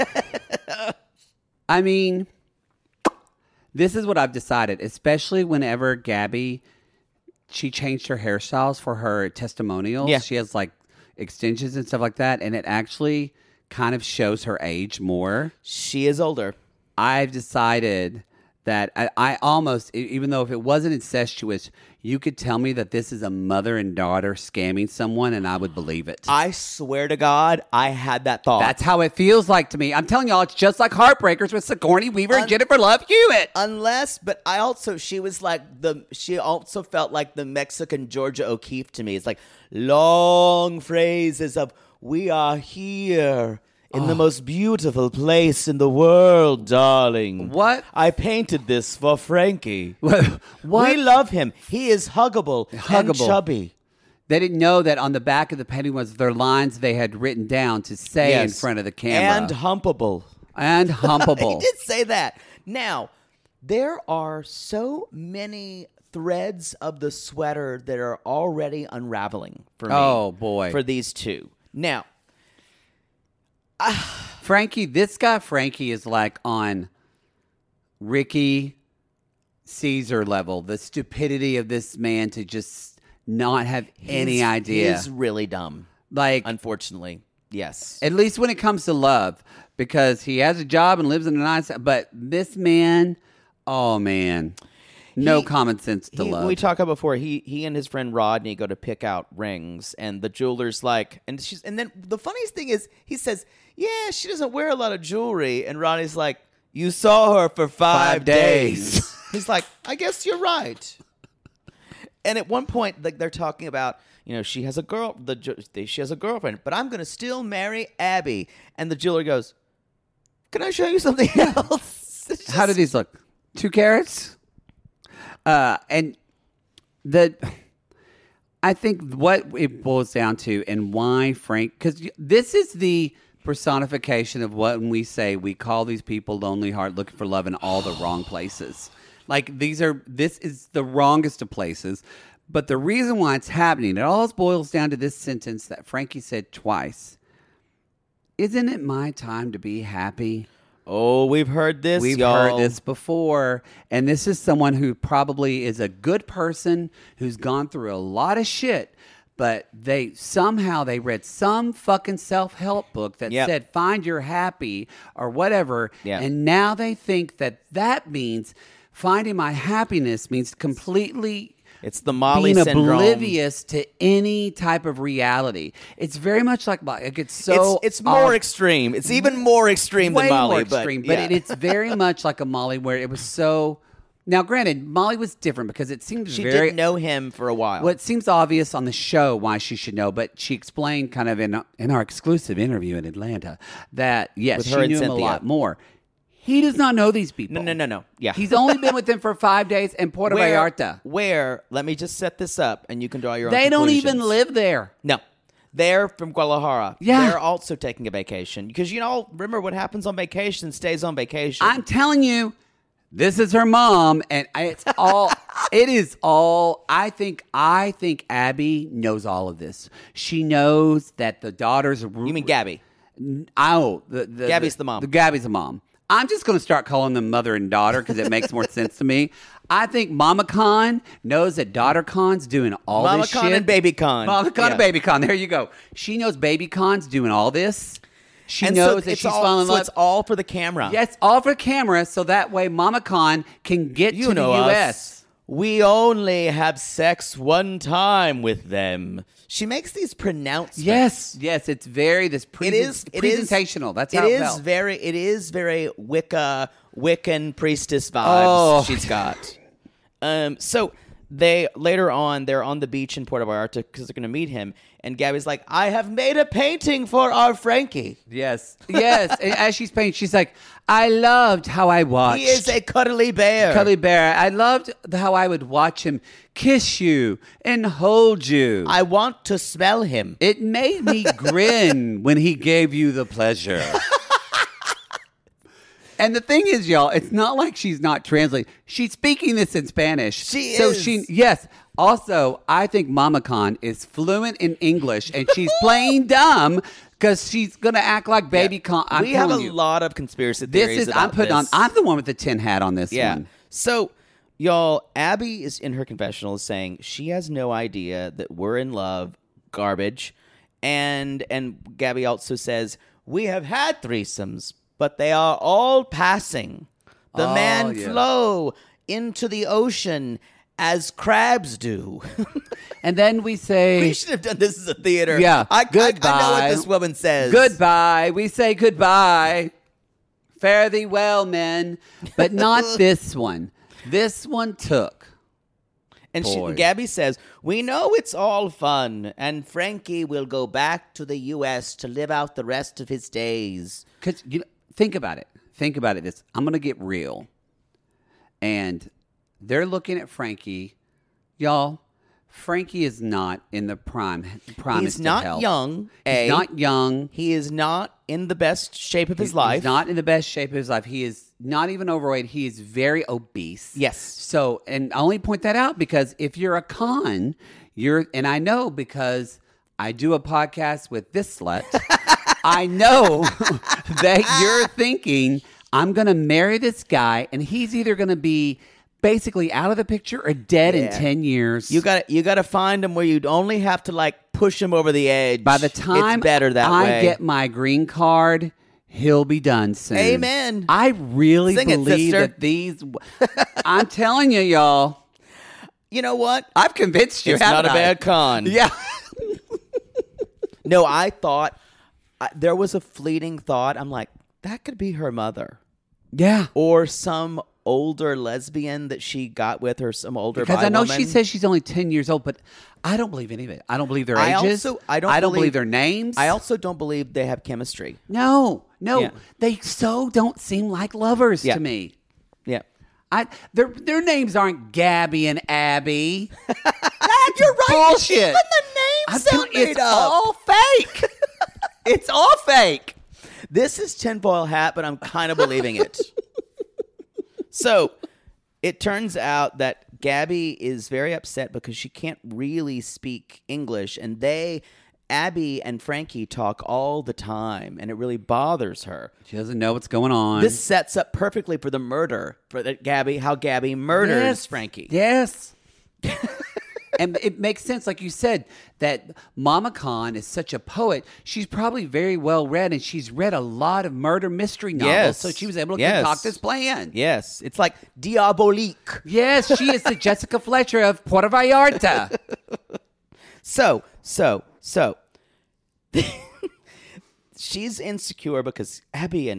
I mean, this is what I've decided, especially whenever Gabby, she changed her hairstyles for her testimonials. Yeah. She has like extensions and stuff like that, and it actually kind of shows her age more. She is older. I've decided that I almost, even though if it wasn't incestuous, you could tell me that this is a mother and daughter scamming someone, and I would believe it. I swear to God, I had that thought. That's how it feels like to me. I'm telling y'all, it's just like Heartbreakers with Sigourney Weaver and Jennifer Love Hewitt. But she also felt like the Mexican Georgia O'Keeffe to me. It's like long phrases of, we are here in the most beautiful place in the world, darling. What? I painted this for Frankie. What? We love him. He is huggable, and Huggable. chubby. They didn't know that on the back of the painting was their lines they had written down to say in Yes. front of the camera. And humpable. And humpable. He did say that. Now, there are so many threads of the sweater that are already unraveling for me. Oh, boy. For these two. Now, Frankie, this guy Frankie is like on Ricky Caesar level. The stupidity of this man to just not have any idea. He's really dumb. Like, Unfortunately. Yes. at least when it comes to love, because he has a job and lives in a nice. But this man, oh man, no common sense to love. We talked about before. He and his friend Rodney go to pick out rings, and the jeweler's like, and then the funniest thing is he says, "Yeah, she doesn't wear a lot of jewelry," and Rodney's like, "You saw her for 5 days." He's like, "I guess you're right." And at one point, like they're talking about, she has a she has a girlfriend, but I'm going to still marry Abby. And the jeweler goes, "Can I show you something else?" How do these look? 2 carats? And I think what it boils down to and why Frank, because this is the personification of what when we say we call these people lonely heart looking for love in all the wrong places. Like this is the wrongest of places. But the reason why it's happening, it all boils down to this sentence that Frankie said twice. Isn't it my time to be happy? Oh, we've heard this, We've y'all. heard this before. And this is someone who probably is a good person who's gone through a lot of shit. But they read some fucking self-help book that Yep. said, find your happy or whatever. Yeah. And now they think that means finding my happiness means completely It's the Molly being syndrome. oblivious to any type of reality. It's very much like it's so It's more extreme. It's even more extreme way than Molly. more extreme, but yeah. it's very much like a Molly where it was so. Now, granted, Molly was different because it seems she very. didn't know him for a while. Well, it seems obvious on the show why she should know, but she explained kind of in our exclusive interview in Atlanta that yes, With she her and knew him a Cynthia. lot more. He does not know these people. No. Yeah. He's only been with them for 5 days in Puerto Vallarta. Where, let me just set this up and you can draw your own They don't conclusions. even live there. No. They're from Guadalajara. Yeah. They're also taking a vacation. Because, remember what happens on vacation stays on vacation. I'm telling you, this is her mom, and it's all. It is all. I think Abby knows all of this. She knows that the daughters. You mean Gabby? Oh, Gabby's the mom. Gabby's the mom. I'm just going to start calling them mother and daughter because it makes more sense to me. I think Mama Con knows that Daughter Con's doing all Mama this Con shit. and Baby Con. Mama Con Yeah. and Baby Con. There you go. She knows Baby Con's doing all this. She And knows that it's she's all, falling in so love. it's all for the camera. Yes, all for camera, so that way Mama Con can get You to know the us. U.S. We only have sex one time with them. She makes these pronouncements. Yes, it's very presentational. That's how it felt. It is very Wiccan priestess vibes Oh. she's got. So they're on the beach in Puerto Vallarta because they're going to meet him, and Gabby's like, "I have made a painting for our Frankie. Yes. And as she's painting, she's like, I loved how I watched. He is a cuddly bear. Cuddly Bear. I loved how I would watch him kiss you and hold you. I want to smell him." It made me grin when he gave you the pleasure. And the thing is, y'all, it's not like she's not translating. She's speaking this in Spanish. She so is. Yes. Also, I think Mama Con is fluent in English, and she's playing dumb because she's going to act like Baby Con. I'm we have telling a you. lot of conspiracy This theories is. about this. I'm the one with the tin hat on this Yeah. one. So, y'all, Abby is in her confessional saying she has no idea that we're in love, garbage. And Gabby also says, "We have had threesomes, but they are all passing. The Oh, men yeah. flow into the ocean as crabs do." And then we say We should have done this as a theater. Yeah, I know what goodbye. this woman says. goodbye. We say goodbye. Fare thee well, men. But not this one. This one took. And Boy. Gabby says, "We know it's all fun, and Frankie will go back to the U.S. to live out the rest of his days." Because think about it. Think about it. I'm going to get real. And they're looking at Frankie. Y'all, Frankie is not in the prime. He's not young. He's not young. He is not in the best shape of his life. He's not in the best shape of his life. He is not even overweight. He is very obese. Yes. So, and I only point that out because if you're a con, and I know because I do a podcast with this slut, I know that you're thinking, I'm going to marry this guy and he's either going to be basically out of the picture or dead in 10 years. You got to find him where you'd only have to like push him over the edge. By the time it's better that I way. get my green card, he'll be done soon. Amen. I really Sing it, believe sister. that these. I'm telling you, y'all. You know what? I've convinced you. It's not haven't a I? bad con. Yeah. No, I thought there was a fleeting thought. I'm like, that could be her mother Yeah. or some older lesbian that she got with her, some older Because bi I know woman. she says she's only 10 years old, but I don't believe any of it. I don't believe their I ages. also- I don't believe their names. I also don't believe they have chemistry. No. Yeah. They so don't seem like lovers Yeah. to me. Yeah. Their names aren't Gabby and Abby. You're right. Bullshit. Even the names sound made it's up. all fake. It's all fake. This is tinfoil hat, but I'm kind of believing it. So it turns out that Gabby is very upset because she can't really speak English, and Abby and Frankie talk all the time, and it really bothers her. She doesn't know what's going on. This sets up perfectly for the murder, how Gabby murders Frankie. Yes. And it makes sense, like you said, that Mama Khan is such a poet. She's probably very well read, and she's read a lot of murder mystery novels, Yes. so she was able to Yes. concoct this plan. Yes, it's like Diabolique. Yes, she is the Jessica Fletcher of Puerto Vallarta. So, she's insecure because Abby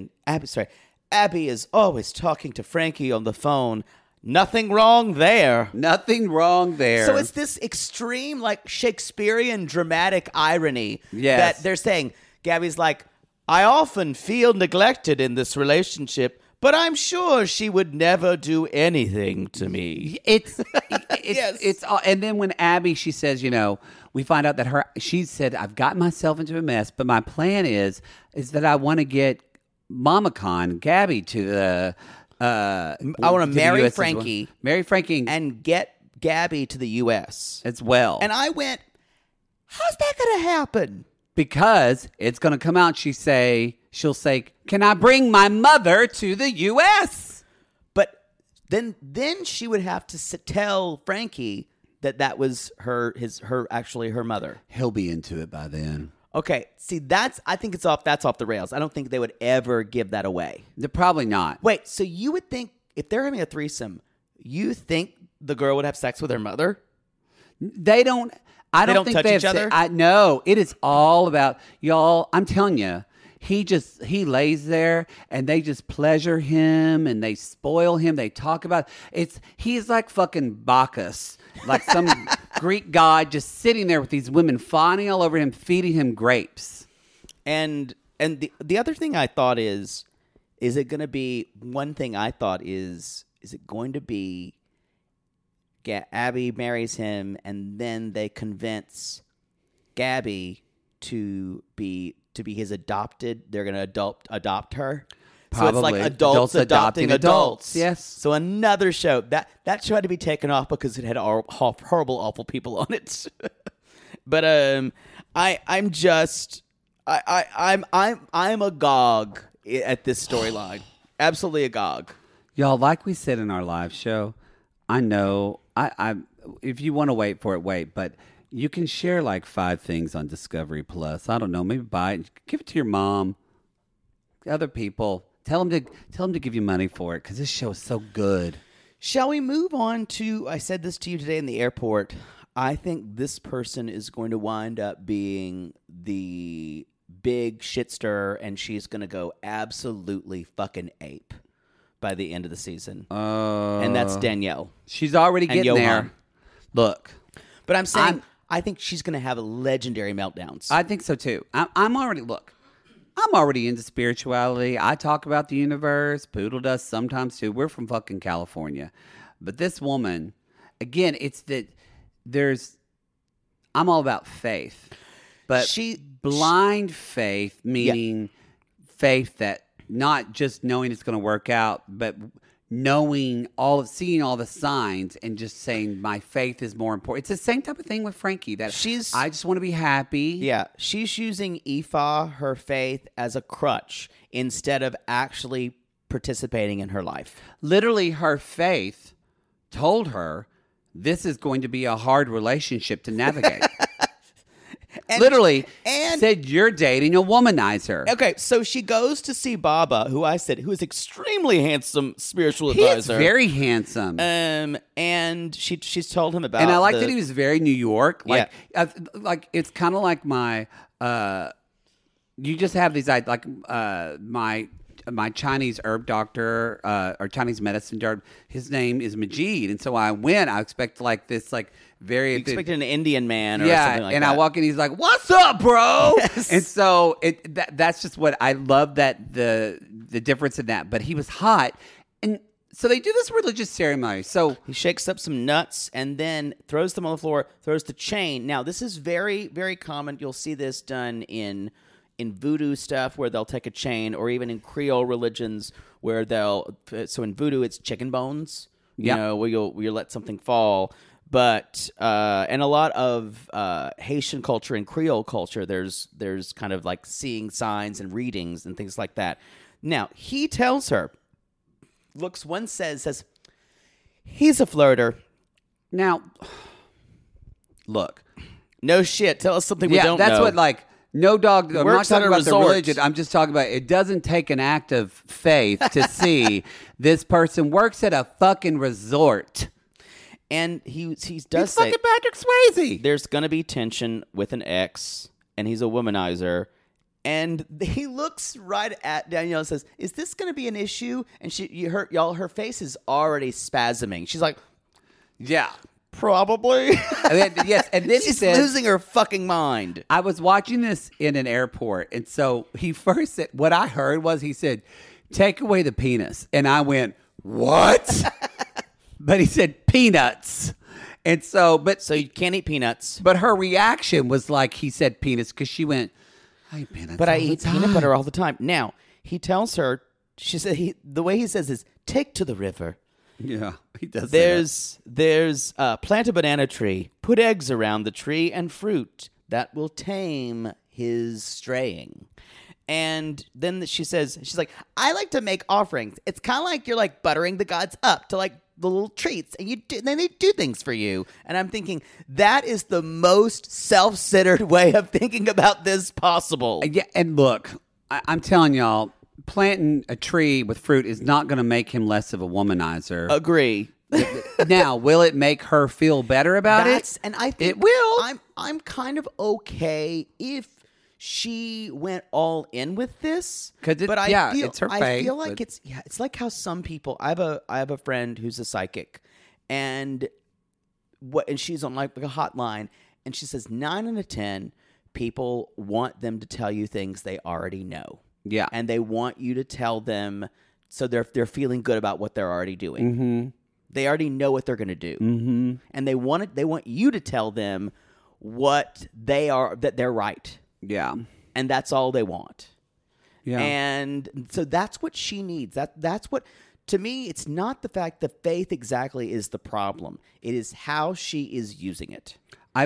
is always talking to Frankie on the phone. Nothing wrong there. Nothing wrong there. So it's this extreme, like Shakespearean dramatic irony Yes. that they're saying. Gabby's like, I often feel neglected in this relationship, but I'm sure she would never do anything to me. It's Yes. it's all, and then when Abby, she says, we find out that she said, I've gotten myself into a mess, but my plan is that I want to get Mama Khan, Gabby, to the. I want to marry US Frankie. Marry Frankie And get Gabby to the U.S. as well. And I went, how's that going to happen? Because it's going to come out, she'll say, can I bring my mother to the U.S.? But then she would have to tell Frankie that was her mother. He'll be into it by then. Okay, see, I think that's off the rails. I don't think they would ever give that away. They're probably not. Wait, so you would think if they're having a threesome, you think the girl would have sex with her mother? They don't. I don't don't think touch they each have other? No, it is all about y'all. I'm telling you, he lays there and they just pleasure him and they spoil him. They talk about he's like fucking Bacchus, like some Greek god just sitting there with these women fawning all over him, feeding him grapes. And the other thing I thought is it going to be one thing I thought is it going to be Abby marries him and then they convince Gabby to be his adopted. They're going to adopt her. So it's Probably. like adults adopting adults. Yes. So another show that show had to be taken off because it had horrible, awful people on it. But I'm agog at this storyline. Absolutely agog. Y'all, like we said in our live show, I know I if you want to wait for it, wait, but you can share like 5 things on Discovery Plus. I don't know, maybe buy it, give it to your mom, other people. Tell them to give you money for it because this show is so good. Shall we move on to? I said this to you today in the airport. I think this person is going to wind up being the big shit stirrer, and she's going to go absolutely fucking ape by the end of the season. And that's Danielle. She's already And getting Johan. there. Look, But I'm saying I think she's going to have legendary meltdowns. I think so too. I'm already into spirituality. I talk about the universe. Poodle does sometimes too. We're from fucking California. But this woman, again, it's that I'm all about faith. But blind faith, meaning faith that not just knowing it's going to work out, but seeing all the signs and just saying my faith is more important. It's the same type of thing with Frankie. I just want to be happy. Yeah, she's using Aoife, her faith, as a crutch instead of actually participating in her life. Literally, her faith told her this is going to be a hard relationship to navigate. And said you're dating a womanizer. Okay, so she goes to see Baba, who is extremely handsome spiritual advisor. He's very handsome. And she's told him about. And I like that he was very New York. Like it's kind of like my. You just have these like my Chinese herb doctor or Chinese medicine doctor. His name is Majid, and so I went. I expect like this like. You expected an Indian man or something like that. I walk in, he's like, "What's up, bro?" Yes. And so that's just what I love, that the difference in that. But he was hot, and so they do this religious ceremony. So he shakes up some nuts and then throws them on the floor, throws the chain. Now, this is very, very common. You'll see this done in voodoo stuff where they'll take a chain, or even in Creole religions where so in voodoo it's chicken bones, where you let something fall. But and a lot of Haitian culture and Creole culture, there's kind of like seeing signs and readings and things like that. Now, he tells her, says, he's a flirter. Now, look. No shit. Tell us something we don't know. Yeah, that's what, like, no dog. I'm not talking about the resort. religion. I'm just talking about it doesn't take an act of faith to see this person works at a fucking resort. And he does He's say fucking Patrick Swayze. There's going to be tension with an ex, and he's a womanizer. And he looks right at Danielle and says, "Is this going to be an issue?" And her face is already spasming. She's like, "Yeah, probably." Yes, and then she's losing her fucking mind. I was watching this in an airport, and so he first said, what I heard was he said, "Take away the penis," and I went, "What?" But he said peanuts. And so you can't eat peanuts. But her reaction was like he said penis, because she went, "I eat peanuts, but I eat peanut butter all the time." Now, he tells her, she said the way he says is, "Take to the river." Yeah, he does. There's plant a banana tree, put eggs around the tree and fruit that will tame his straying. And then she's like, "I like to make offerings. It's kind of like you're like buttering the gods up to like the little treats, and then they do things for you." And I'm thinking that is the most self-centered way of thinking about this possible. Yeah, and look, I'm telling y'all, planting a tree with fruit is not going to make him less of a womanizer. Agree. Now, will it make her feel better about it? And I think it will. I'm kind of okay if she went all in with this, it's her faith. I feel like it's like how some people. I have a friend who's a psychic, and she's on like a hotline, and she says 9 out of 10 people want them to tell you things they already know. Yeah, and they want you to tell them, so they're feeling good about what they're already doing. Mm-hmm. They already know what they're going to do, mm-hmm. and they want you to tell them what they are, that they're right. Yeah. And that's all they want. Yeah. And so that's what she needs. That's what, to me, it's not the fact that faith exactly is the problem. It is how she is using it. I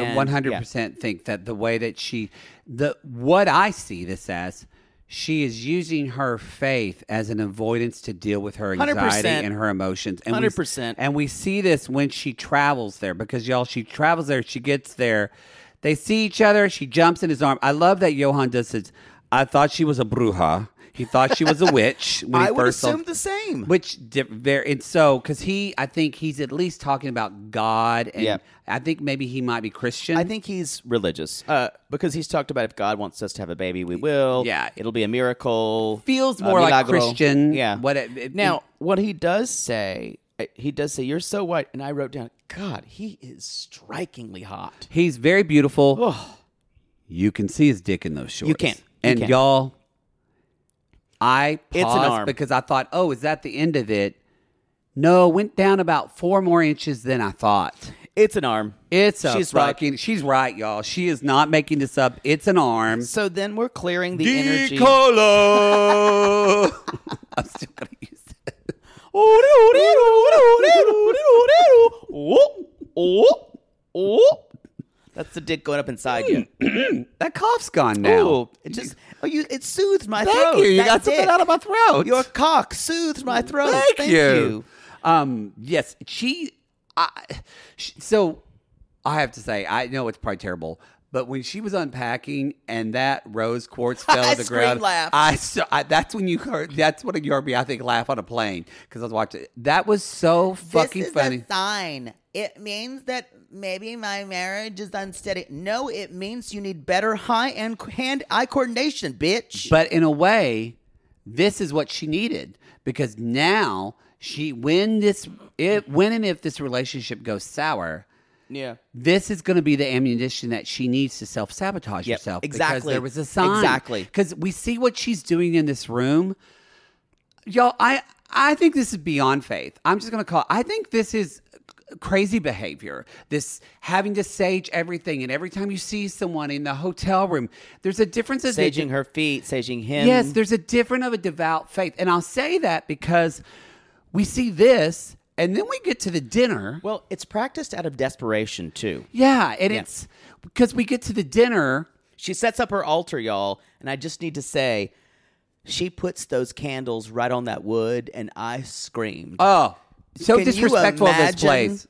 100% think that the way that what I see this as, she is using her faith as an avoidance to deal with her anxiety 100%. and her emotions. And 100%. And we see this when she travels there, because y'all, she travels there, she gets there. They see each other. She jumps in his arm. I love that Johan does his, "I thought she was a bruja." He thought she was a witch. When I he would first assume the same. And so, because I think he's at least talking about God. And yeah. I think maybe he might be Christian. I think he's religious because he's talked about if God wants us to have a baby, we will. Yeah. It'll be a miracle. Feels more like milagro. Christian. Yeah. What he does say, he does say, "You're so white," and I wrote down, "God, he is strikingly hot." He's very beautiful. You can see his dick in those shorts. You can. And y'all, I It's an paused arm. because I thought, oh, is that the end of it? No, it went down about 4 more inches than I thought. It's an arm. She's right, y'all. She is not making this up. It's an arm. So then we're clearing the energy. Color. I'm still going to use it. That's the dick going up inside you. That cough's gone now. Ooh, it soothed my Thank throat. you. You That got something dick. out of my throat. Your cock soothed my throat. Thank you. Yes, so I have to say, I know it's probably terrible, but when she was unpacking and that rose quartz fell I to the ground, screamed, that's when you heard. That's what you heard me, I think, laugh on a plane because I was watching it. That was so fucking funny. This is a sign. It means that maybe my marriage is unsteady. No, it means you need better hand-eye coordination, bitch. But in a way, this is what she needed because now when and if this relationship goes sour, yeah, this is going to be the ammunition that she needs to self-sabotage herself. exactly. Because there was a sign. Exactly. Because we see what she's doing in this room. Y'all, I think this is beyond faith. I'm just going to call it. I think this is crazy behavior. This having to sage everything. And every time you see someone in the hotel room, there's a difference. Saging her feet, saging him. Yes, there's a different of a devout faith. And I'll say that because we see this, and then we get to the dinner. Well, it's practiced out of desperation, too. Yeah, and it's because we get to the dinner. She sets up her altar, y'all, and I just need to say, she puts those candles right on that wood, and I screamed. Oh, so Can you disrespectful of this imagine? place.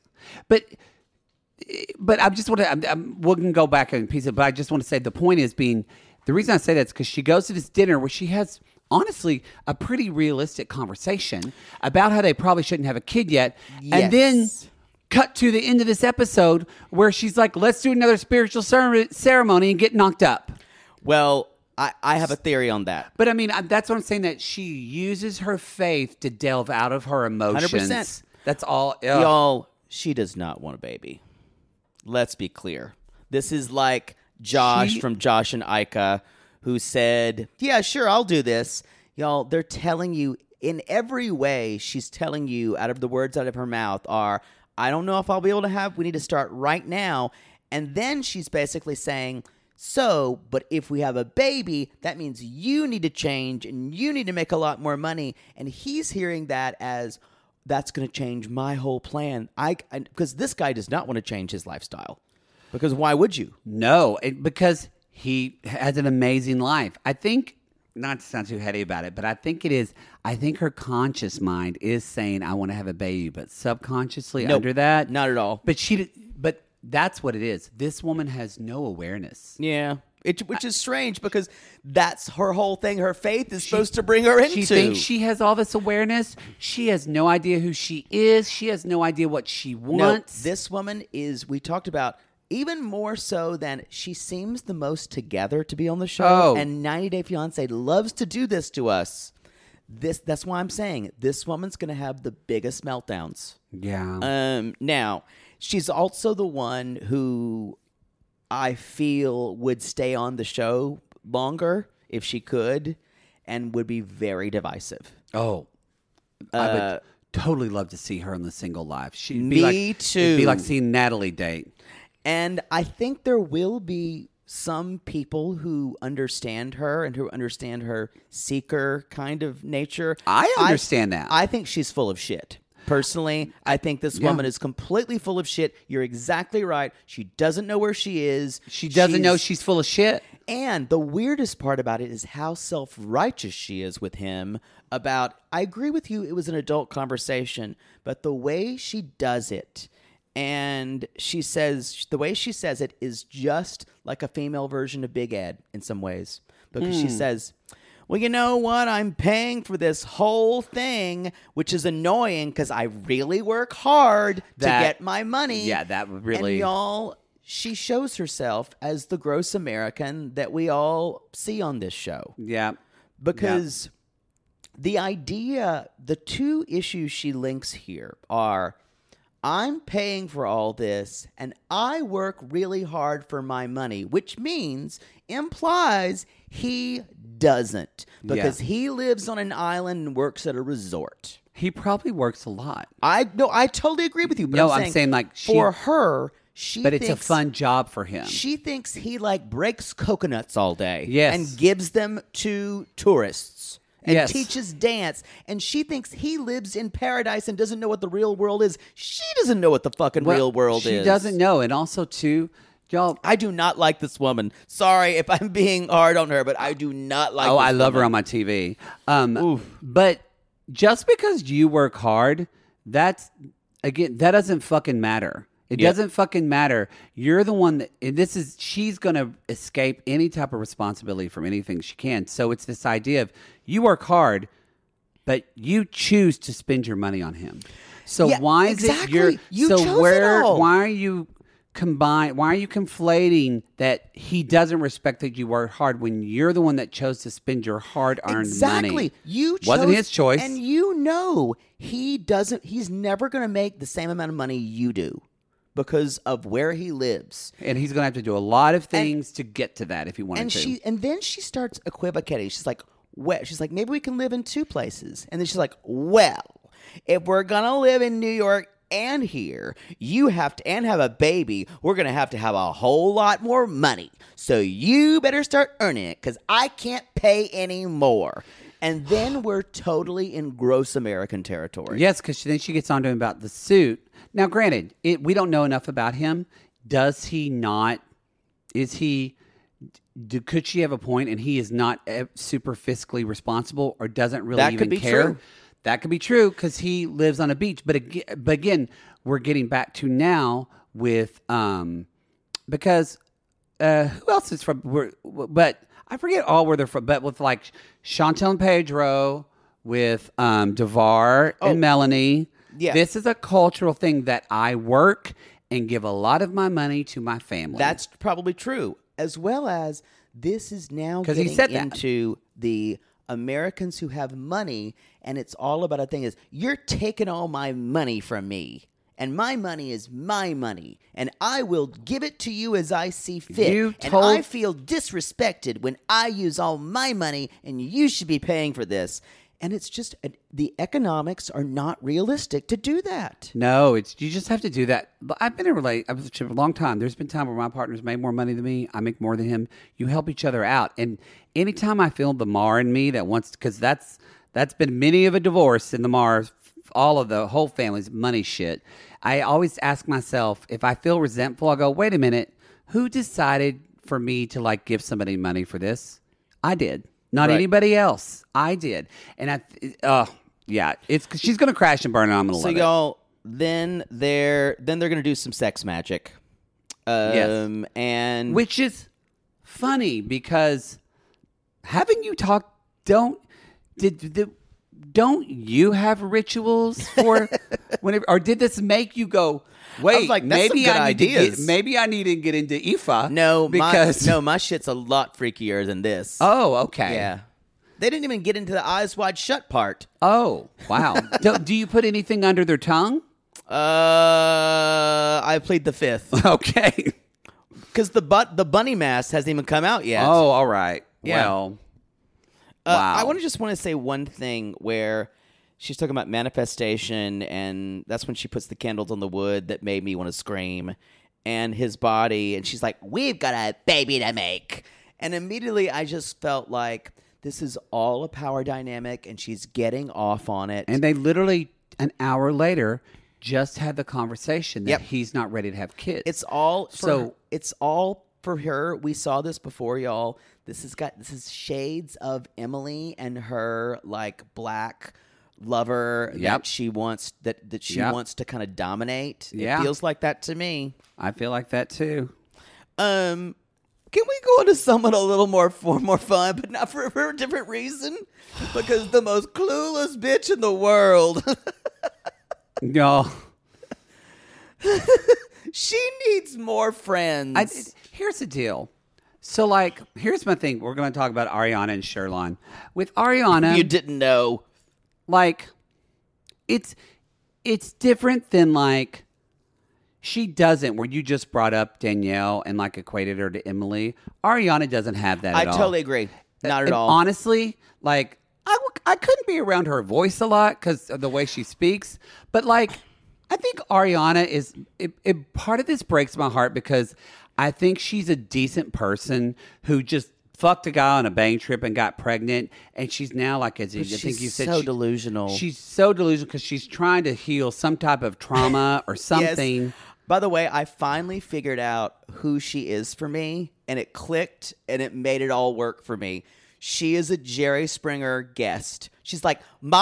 But I just want to, we can go back and piece it, but I just want to say the point is the reason I say that is because she goes to this dinner where she has, honestly, a pretty realistic conversation about how they probably shouldn't have a kid yet. Yes. And then cut to the end of this episode where she's like, let's do another spiritual ceremony and get knocked up. Well, I have a theory on that. But I mean, that's what I'm saying, that she uses her faith to delve out of her emotions. 100%. That's all. Ugh. Y'all, she does not want a baby. Let's be clear. This is like Josh from Josh and Ica, who said, yeah, sure, I'll do this. Y'all, they're telling you in every way, she's telling you out of the words out of her mouth are, I don't know if I'll be able to have, we need to start right now. And then she's basically saying, so, but if we have a baby, that means you need to change and you need to make a lot more money. And he's hearing that as, that's going to change my whole plan. Because this guy does not want to change his lifestyle. Because why would you? No, because he has an amazing life. I think, not to sound too heady about it, but I think her conscious mind is saying, I want to have a baby, but subconsciously Nope, under that. not at all. But that's what it is. This woman has no awareness. Yeah. Which is strange because that's her whole thing. Her faith is supposed to bring her into. She thinks she has all this awareness. She has no idea who she is. She has no idea what she wants. No, this woman is, we talked about, even more so than she seems the most together to be on the show. Oh. And 90 Day Fiancé loves to do this to us. That's why I'm saying this woman's going to have the biggest meltdowns. Yeah. Now, she's also the one who I feel would stay on the show longer if she could and would be very divisive. Oh, I would totally love to see her on the Single Life. She'd be Me like, too. It'd be like seeing Natalie date. And I think there will be some people who understand her and who understand her seeker kind of nature. I understand that. I think she's full of shit. Personally, I think this woman is completely full of shit. You're exactly right. She doesn't know where she is. She doesn't know she's full of shit. And the weirdest part about it is how self-righteous she is with him about, I agree with you, it was an adult conversation, but the way she does it, and she says, the way she says it is just like a female version of Big Ed in some ways. Because she says, well, you know what? I'm paying for this whole thing, which is annoying because I really work hard to get my money. Yeah, that would really... And y'all, she shows herself as the gross American that we all see on this show. Yeah. Because the idea, the two issues she links here are, I'm paying for all this and I work really hard for my money, which implies he doesn't, because he lives on an island and works at a resort. He probably works a lot. I totally agree with you. But I'm saying like for her, but it's a fun job for him. She thinks he like breaks coconuts all day, yes, and gives them to tourists. And teaches dance, and she thinks he lives in paradise and doesn't know what the real world is. She doesn't know what the fucking real world is. She doesn't know, and also too, y'all. I do not like this woman. Sorry if I'm being hard on her, but I do not like. Oh, this I love woman. her on my TV. But just because you work hard, that doesn't fucking matter. It doesn't fucking matter. You're the one that, and she's going to escape any type of responsibility from anything she can. So it's this idea of you work hard, but you choose to spend your money on him. So why is it you chose it all. Why are you conflating that he doesn't respect that you work hard when you're the one that chose to spend your hard-earned money? You chose, wasn't his choice. And he's never going to make the same amount of money you do, because of where he lives. And he's going to have to do a lot of things to get to that if he wanted to. And then she starts equivocating. She's like, maybe we can live in two places. And then she's like, well, if we're going to live in New York and here, you have to, and have a baby, we're going to have a whole lot more money. So you better start earning it, because I can't pay any more. And then we're totally in gross American territory. Yes, because then she gets on to him about the suit. Now, granted, we don't know enough about him. Does he not? Could she have a point and he is not super fiscally responsible, or doesn't really even care? True. That could be true, because he lives on a beach. But again, we're getting back to now with because who else is from? But I forget all where they're from. But with like Chantel and Pedro, with DeVar and Melanie. Yeah. This is a cultural thing that I work and give a lot of my money to my family. That's probably true. As well as this is now getting into the Americans who have money, and it's all about a thing is, you're taking all my money from me, and my money is my money, and I will give it to you as I see fit. And I feel disrespected when I use all my money, and you should be paying for this. And it's just, the economics are not realistic to do that. No, you just have to do that. But I've been in a relationship for a long time. There's been times where my partner's made more money than me. I make more than him. You help each other out. And anytime I feel the Mar in me that wants, because that's been many of a divorce in the Mar, all of the whole family's money shit. I always ask myself, if I feel resentful, I'll go, wait a minute, who decided for me to like give somebody money for this? I did. Not anybody else. I did. And it's because she's going to crash and burn, and I'm going to love it. So y'all, then they're going to do some sex magic. Yes. And which is funny, because haven't you talked, don't you have rituals for whenever, or did this make you go, wait, I was like, that's maybe some good I ideas. Maybe I need to get into Ifa. No, because my shit's a lot freakier than this. Oh, okay. Yeah. They didn't even get into the eyes wide shut part. Oh, wow. Do you put anything under their tongue? I plead the fifth. Okay. Because the bunny mask hasn't even come out yet. Oh, all right. Yeah. Well, wow. I want to say one thing where she's talking about manifestation, and that's when she puts the candles on the wood that made me want to scream, and his body, and she's like, we've got a baby to make. And immediately I just felt like this is all a power dynamic, and she's getting off on it. And they literally, an hour later, just had the conversation that he's not ready to have kids. It's all for her. We saw this before, y'all. This is shades of Emily and her like black lover that she wants wants to kind of dominate. It feels like that to me. I feel like that too. Can we go into someone a little more fun, but not for a different reason? Because the most clueless bitch in the world. No. She needs more friends. Here's the deal. So, like, here's my thing. We're going to talk about Ariana and Sherlon. With Ariana, You didn't know. like, it's different than, like, she doesn't, where you just brought up Danielle and, like, equated her to Emily. Ariana doesn't have that I at all. totally agree. Not at And all. Honestly, like, I couldn't be around her voice a lot because of the way she speaks. But, like, I think Ariana is part of this breaks my heart because I think she's a decent person who just fucked a guy on a bang trip and got pregnant, and she's now like, I think you said, so delusional. She's so delusional because she's trying to heal some type of trauma or something. Yes. By the way, I finally figured out who she is for me, and it clicked, and it made it all work for me. She is a Jerry Springer guest. She's like,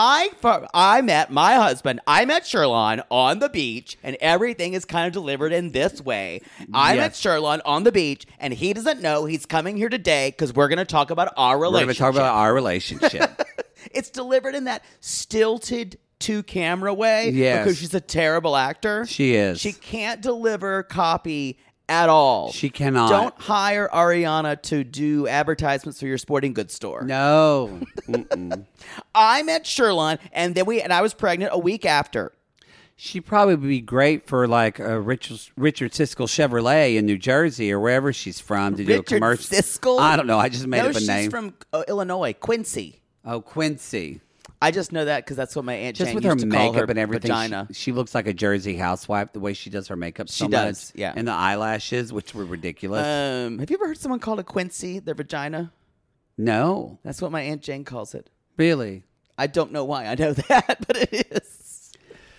I met my husband. I met Sherlon on the beach, and everything is kind of delivered in this way. I met Sherlon on the beach, and he doesn't know he's coming here today because we're going to talk about our We're relationship. going to talk about our relationship. It's delivered in that stilted two-camera way Yes. because she's a terrible actor. She is. She can't deliver copy at all. She cannot. Don't hire Ariana to do advertisements for your sporting goods store. No. Mm-mm. I met Sherlon, and I was pregnant a week after. She'd probably be great for like a Richard Siskel Chevrolet in New Jersey or wherever she's from to do a Richard commercial. Siskel? I don't know. I just made up a she's name. from Illinois, Quincy. Oh, Quincy. I just know that because that's what my Aunt Just Jane with used her to call makeup her and everything, vagina. she looks like a Jersey housewife. The way she does her makeup, so She does, much. yeah. And the eyelashes, which were ridiculous. Have you ever heard someone call a Quincy their vagina? No, That's what my Aunt Jane calls it. really. I don't know why I know that, but it is.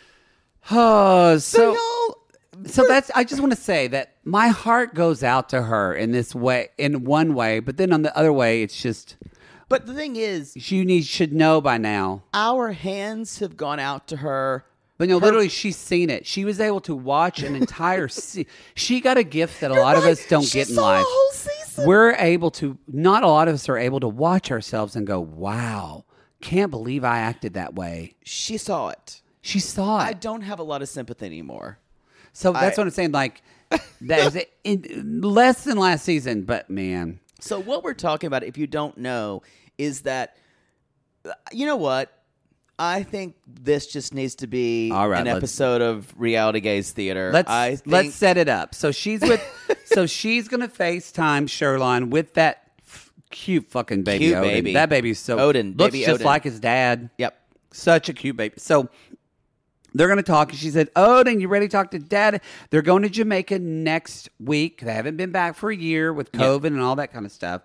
Oh, So So that's. I just want to say that my heart goes out to her in this way, in one way, but then on the other way, it's just but the thing is, should know by now. our hands have gone out to her. But no, literally, she's seen it. She was able to watch an entire. She got a gift that a lot of us don't get in life. A whole season. We're able to. Not a lot of us are able to watch ourselves and go, "Wow, can't believe I acted that way." She saw it. She saw it. I don't have a lot of sympathy anymore. So that's what I'm saying. Like that was less than last season, but man. So what we're talking about, if you don't know, is that you know what? I think this just needs to be All right, an let's- episode of Reality Gaze Theater. Let's set it up. So she's with. So she's gonna FaceTime Sherlon with that cute fucking baby. Cute Odin. baby. That baby's so Odin, looks baby just Odin. like his dad. Yep. Such a cute baby. So they're going to talk. And she said, Odin, you ready to talk to Dad? They're going to Jamaica next week. They haven't been back for a year with COVID and all that kind of stuff.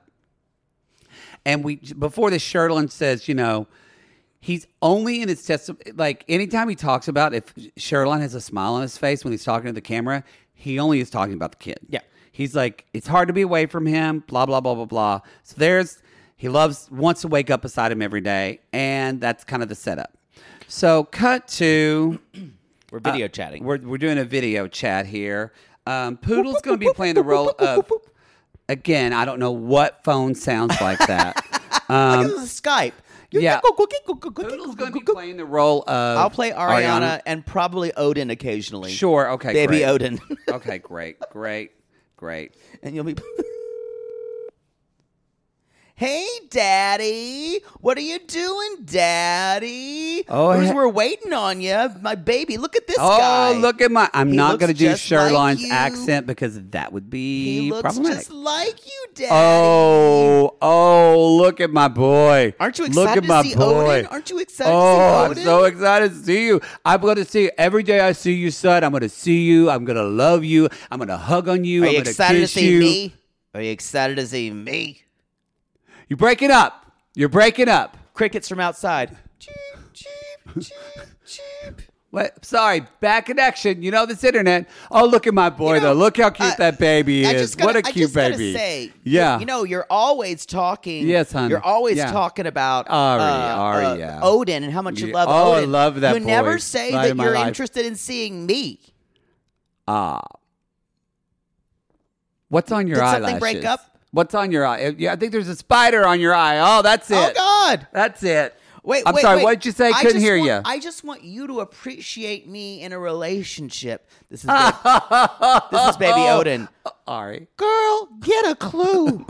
And before this, Sherlon says, you know, he's only in his testimony. Like, anytime he talks about if Sherlon has a smile on his face when he's talking to the camera, he only is talking about the kid. Yeah. He's like, it's hard to be away from him, blah, blah, blah, blah, blah. So he wants to wake up beside him every day. And that's kind of the setup. So cut to... We're video chatting. We're doing a video chat here. Poodle's going to be playing the role of... Again, I don't know what phone sounds like that. Look at the Skype. Yeah. Poodle's going to be playing the role of... I'll play Ariana and probably Odin occasionally. Sure, okay, Baby great. Odin. Okay, great. And you'll be... Hey, Daddy. What are you doing, Daddy? Oh, We're waiting on you. My baby. Look at this guy. Oh, look at my... I'm He not looks going to do just like Sherlon's you. accent because that would be He looks problematic. just like you, Daddy. Oh, look at my boy. Aren't you Look excited at my to see boy. Odin? Aren't you excited Oh, to see I'm Odin? so excited to see you. I'm going to see you. Every day I see you, son, I'm going to see you. I'm going to love you. I'm going to hug on you. Are I'm you going to excited to kiss see you. me? Are you excited to see me? You're breaking up. You're breaking up. Crickets from outside. Cheep, cheep, cheep, cheep. What? Sorry, bad connection. You know this internet. Oh, look at my boy, You know, though. Look how cute that baby I is. just gotta- What a I cute just gotta baby. Say, Yeah. you know, you're always talking. Yes, honey. You're always Yeah. talking about Ari, yeah. Odin and how much you Yeah. love Oh, I Odin. love that You boy. never say Light that of my you're life. interested in seeing me. What's on your Did eyelashes? something break up? What's on your eye? Yeah, I think there's a spider on your eye. Oh, that's it. Oh God! That's it. I'm sorry, what did you say? Couldn't hear you. I just want you to appreciate me in a relationship. This is Baby Odin. Ari. Girl, get a clue.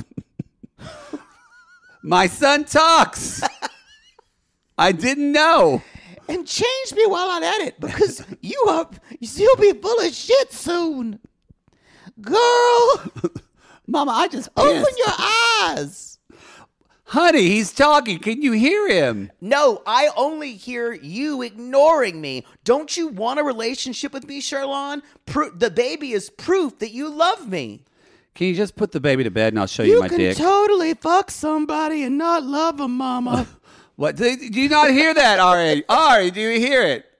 My son talks. I didn't know. And change me while I'm at it, because you'll be full of shit soon. Girl, Mama, I just open pissed. your eyes. Honey, he's talking. Can you hear him? No, I only hear you ignoring me. Don't you want a relationship with me, Sherlon? The baby is proof that you love me. Can you just put the baby to bed and I'll show you my You dick? can totally fuck somebody and not love them, Mama. What? Do you not hear that, Ari? Ari, do you hear it?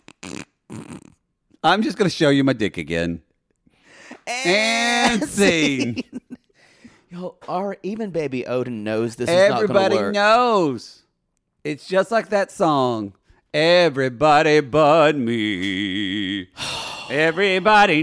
I'm just going to show you my dick again. And scene. Yo, even Baby Odin knows this is not going to work. Everybody knows. It's just like that song. Everybody but me. Everybody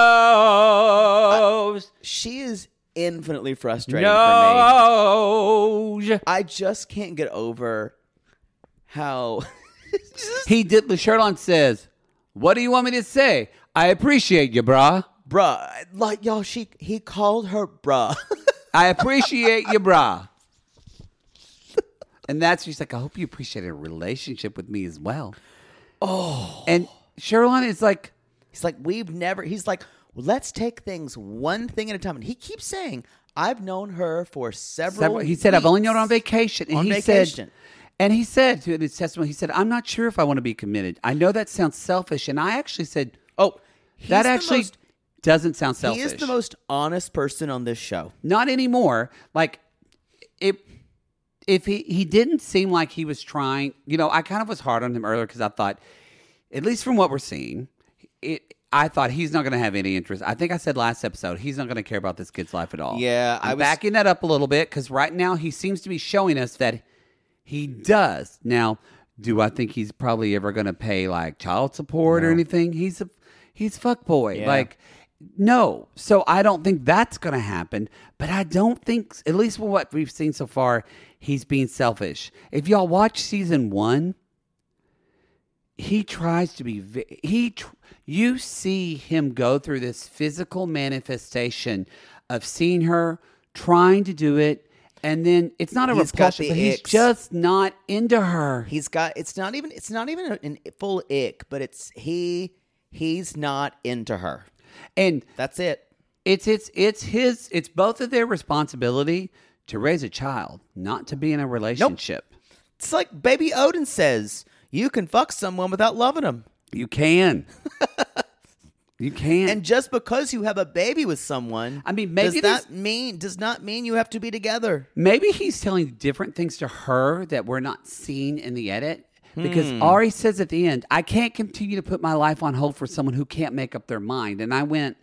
knows. She is infinitely frustrating knows. for me. I just can't get over how... He did. Sherlon says, "What do you want me to say? I appreciate you, brah. Bruh, like, y'all, he called her bruh. I appreciate you, brah." And that's, she's like, I hope you appreciate a relationship with me as well. Oh. And Sherlon is like, he's like, he's like, well, let's take things one thing at a time. And he keeps saying, I've known her for several he said, I've only known her on weeks." vacation. And On he vacation. said to in his testimony, he said, I'm not sure if I want to be committed. I know that sounds selfish. And I actually said, Oh, that actually doesn't sound selfish. He is the most honest person on this show. Not anymore. Like, if he didn't seem like he was trying, I kind of was hard on him earlier because I thought, at least from what we're seeing, I thought he's not going to have any interest. I think I said last episode, he's not going to care about this kid's life at all. Yeah. I'm backing that up a little bit because right now he seems to be showing us that he does. Now, do I think he's probably ever going to pay like child support or anything? He's fuckboy. Yeah. Like, no. So I don't think that's going to happen. But I don't think, at least from what we've seen so far, he's being selfish. If y'all watch season 1, he tries to be. You see him go through this physical manifestation of seeing her, trying to do it, and then it's not a He's got repulsion, the but he's icks. just not into her. It's not even a full ick, but he's not into her. And That's it. it's both of their responsibility to raise a child, not to be in a relationship. It's like Baby Odin says, you can fuck someone without loving them. You can. You can. And just because you have a baby with someone, I mean, maybe does not mean you have to be together. Maybe he's telling different things to her that we're not seeing in the edit. Because Ari says at the end, I can't continue to put my life on hold for someone who can't make up their mind. And I went,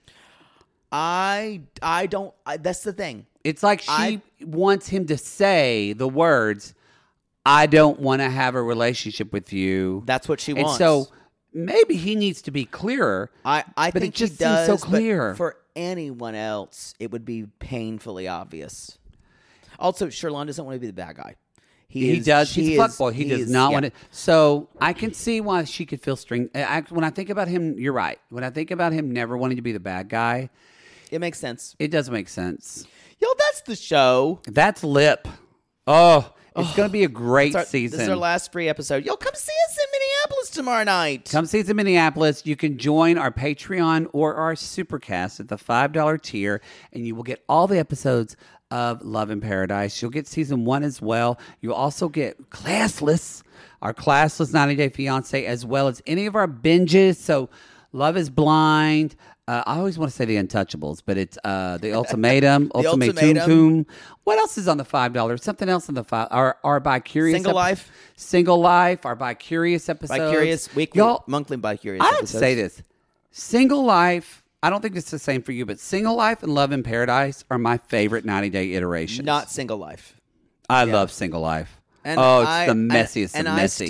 I don't. That's the thing. it's like she wants him to say the words, I don't want to have a relationship with you. That's what she wants. And so maybe he needs to be clearer. I but think it just he does, seems so clear. But for anyone else, it would be painfully obvious. Also, Sherlon doesn't want to be the bad guy. He does. He's a fuckboy. He does not want to. So I can see why she could feel when I think about him, you're right. When I think about him never wanting to be the bad guy, It makes sense. it does make sense. Yo, that's the show. That's Lip. Oh, it's going to be a great season. This is our last free episode. Yo, come see us in Minneapolis tomorrow night. Come see us in Minneapolis. You can join our Patreon or our Supercast at the $5 tier, and you will get all the episodes of Love in Paradise. You'll get season 1 as well. You'll also get Classless, our Classless 90 Day Fiancé, as well as any of our binges. So Love is Blind. I always want to say The Untouchables, but it's The Ultimatum, Ultimatum. What else is on the $5? Something else on the $5. Our Bi Curious Single Life. Single Life, our Bi Curious episodes. Bi Curious, weekly, monthly Bi Curious I would episodes. say this. Single Life, I don't think it's the same for you, but Single Life and Love in Paradise are my favorite 90-day iterations. Not Single Life. I love Single Life. And it's the messiest and of messy.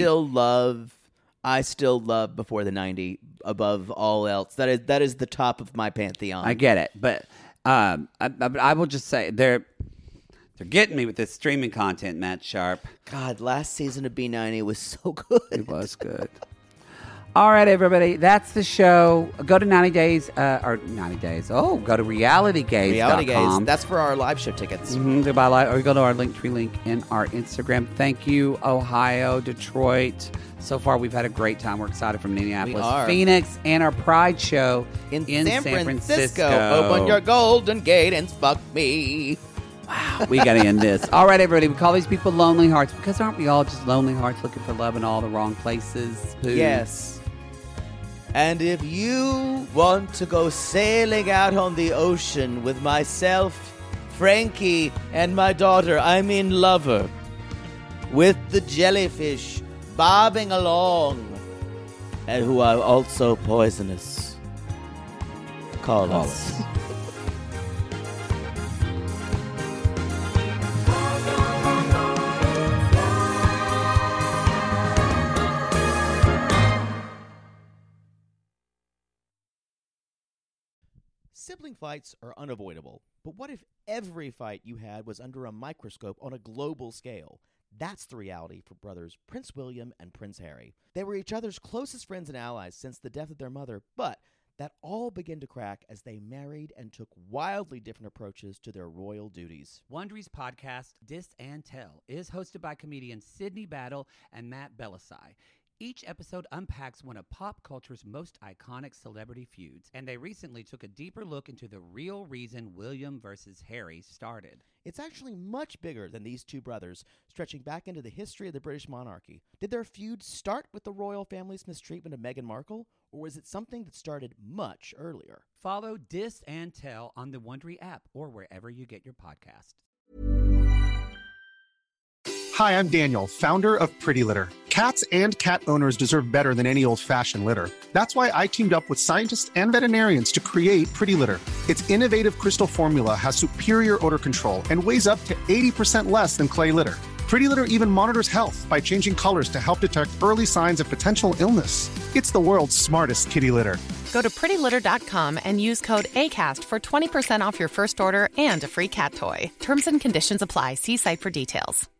I still love Before the 90 above all else. That is the top of my pantheon. I get it, but I will just say there's They're getting me with this streaming content, Matt Sharp. God, last season of B90 was so good. It was good. All right, everybody. That's the show. Go to 90 Days, or 90 Days. Oh, go to realitygaze.com. Reality Gaze. That's for our live show tickets. To buy live, or go to our Linktree link in our Instagram. Thank you, Ohio, Detroit. So far, we've had a great time. We're excited from Minneapolis, We are. Phoenix, and our Pride show In San Francisco. Open your golden gate and fuck me. Wow, we got to end this. All right, everybody. We call these people lonely hearts because aren't we all just lonely hearts looking for love in all the wrong places? Pooh? Yes. And if you want to go sailing out on the ocean with myself, Frankie, and my daughter, I mean lover, with the jellyfish bobbing along, and who are also poisonous, call us. Sibling fights are unavoidable, but what if every fight you had was under a microscope on a global scale? That's the reality for brothers Prince William and Prince Harry. They were each other's closest friends and allies since the death of their mother, but that all began to crack as they married and took wildly different approaches to their royal duties. Wondery's podcast, Dis and Tell, is hosted by comedians Sydney Battle and Matt Belisai. Each episode unpacks one of pop culture's most iconic celebrity feuds, and they recently took a deeper look into the real reason William versus Harry started. It's actually much bigger than these two brothers, stretching back into the history of the British monarchy. Did their feud start with the royal family's mistreatment of Meghan Markle, or was it something that started much earlier? Follow Dis and Tell on the Wondery app or wherever you get your podcasts. Hi, I'm Daniel, founder of Pretty Litter. Cats and cat owners deserve better than any old-fashioned litter. That's why I teamed up with scientists and veterinarians to create Pretty Litter. Its innovative crystal formula has superior odor control and weighs up to 80% less than clay litter. Pretty Litter even monitors health by changing colors to help detect early signs of potential illness. It's the world's smartest kitty litter. Go to prettylitter.com and use code ACAST for 20% off your first order and a free cat toy. Terms and conditions apply. See site for details.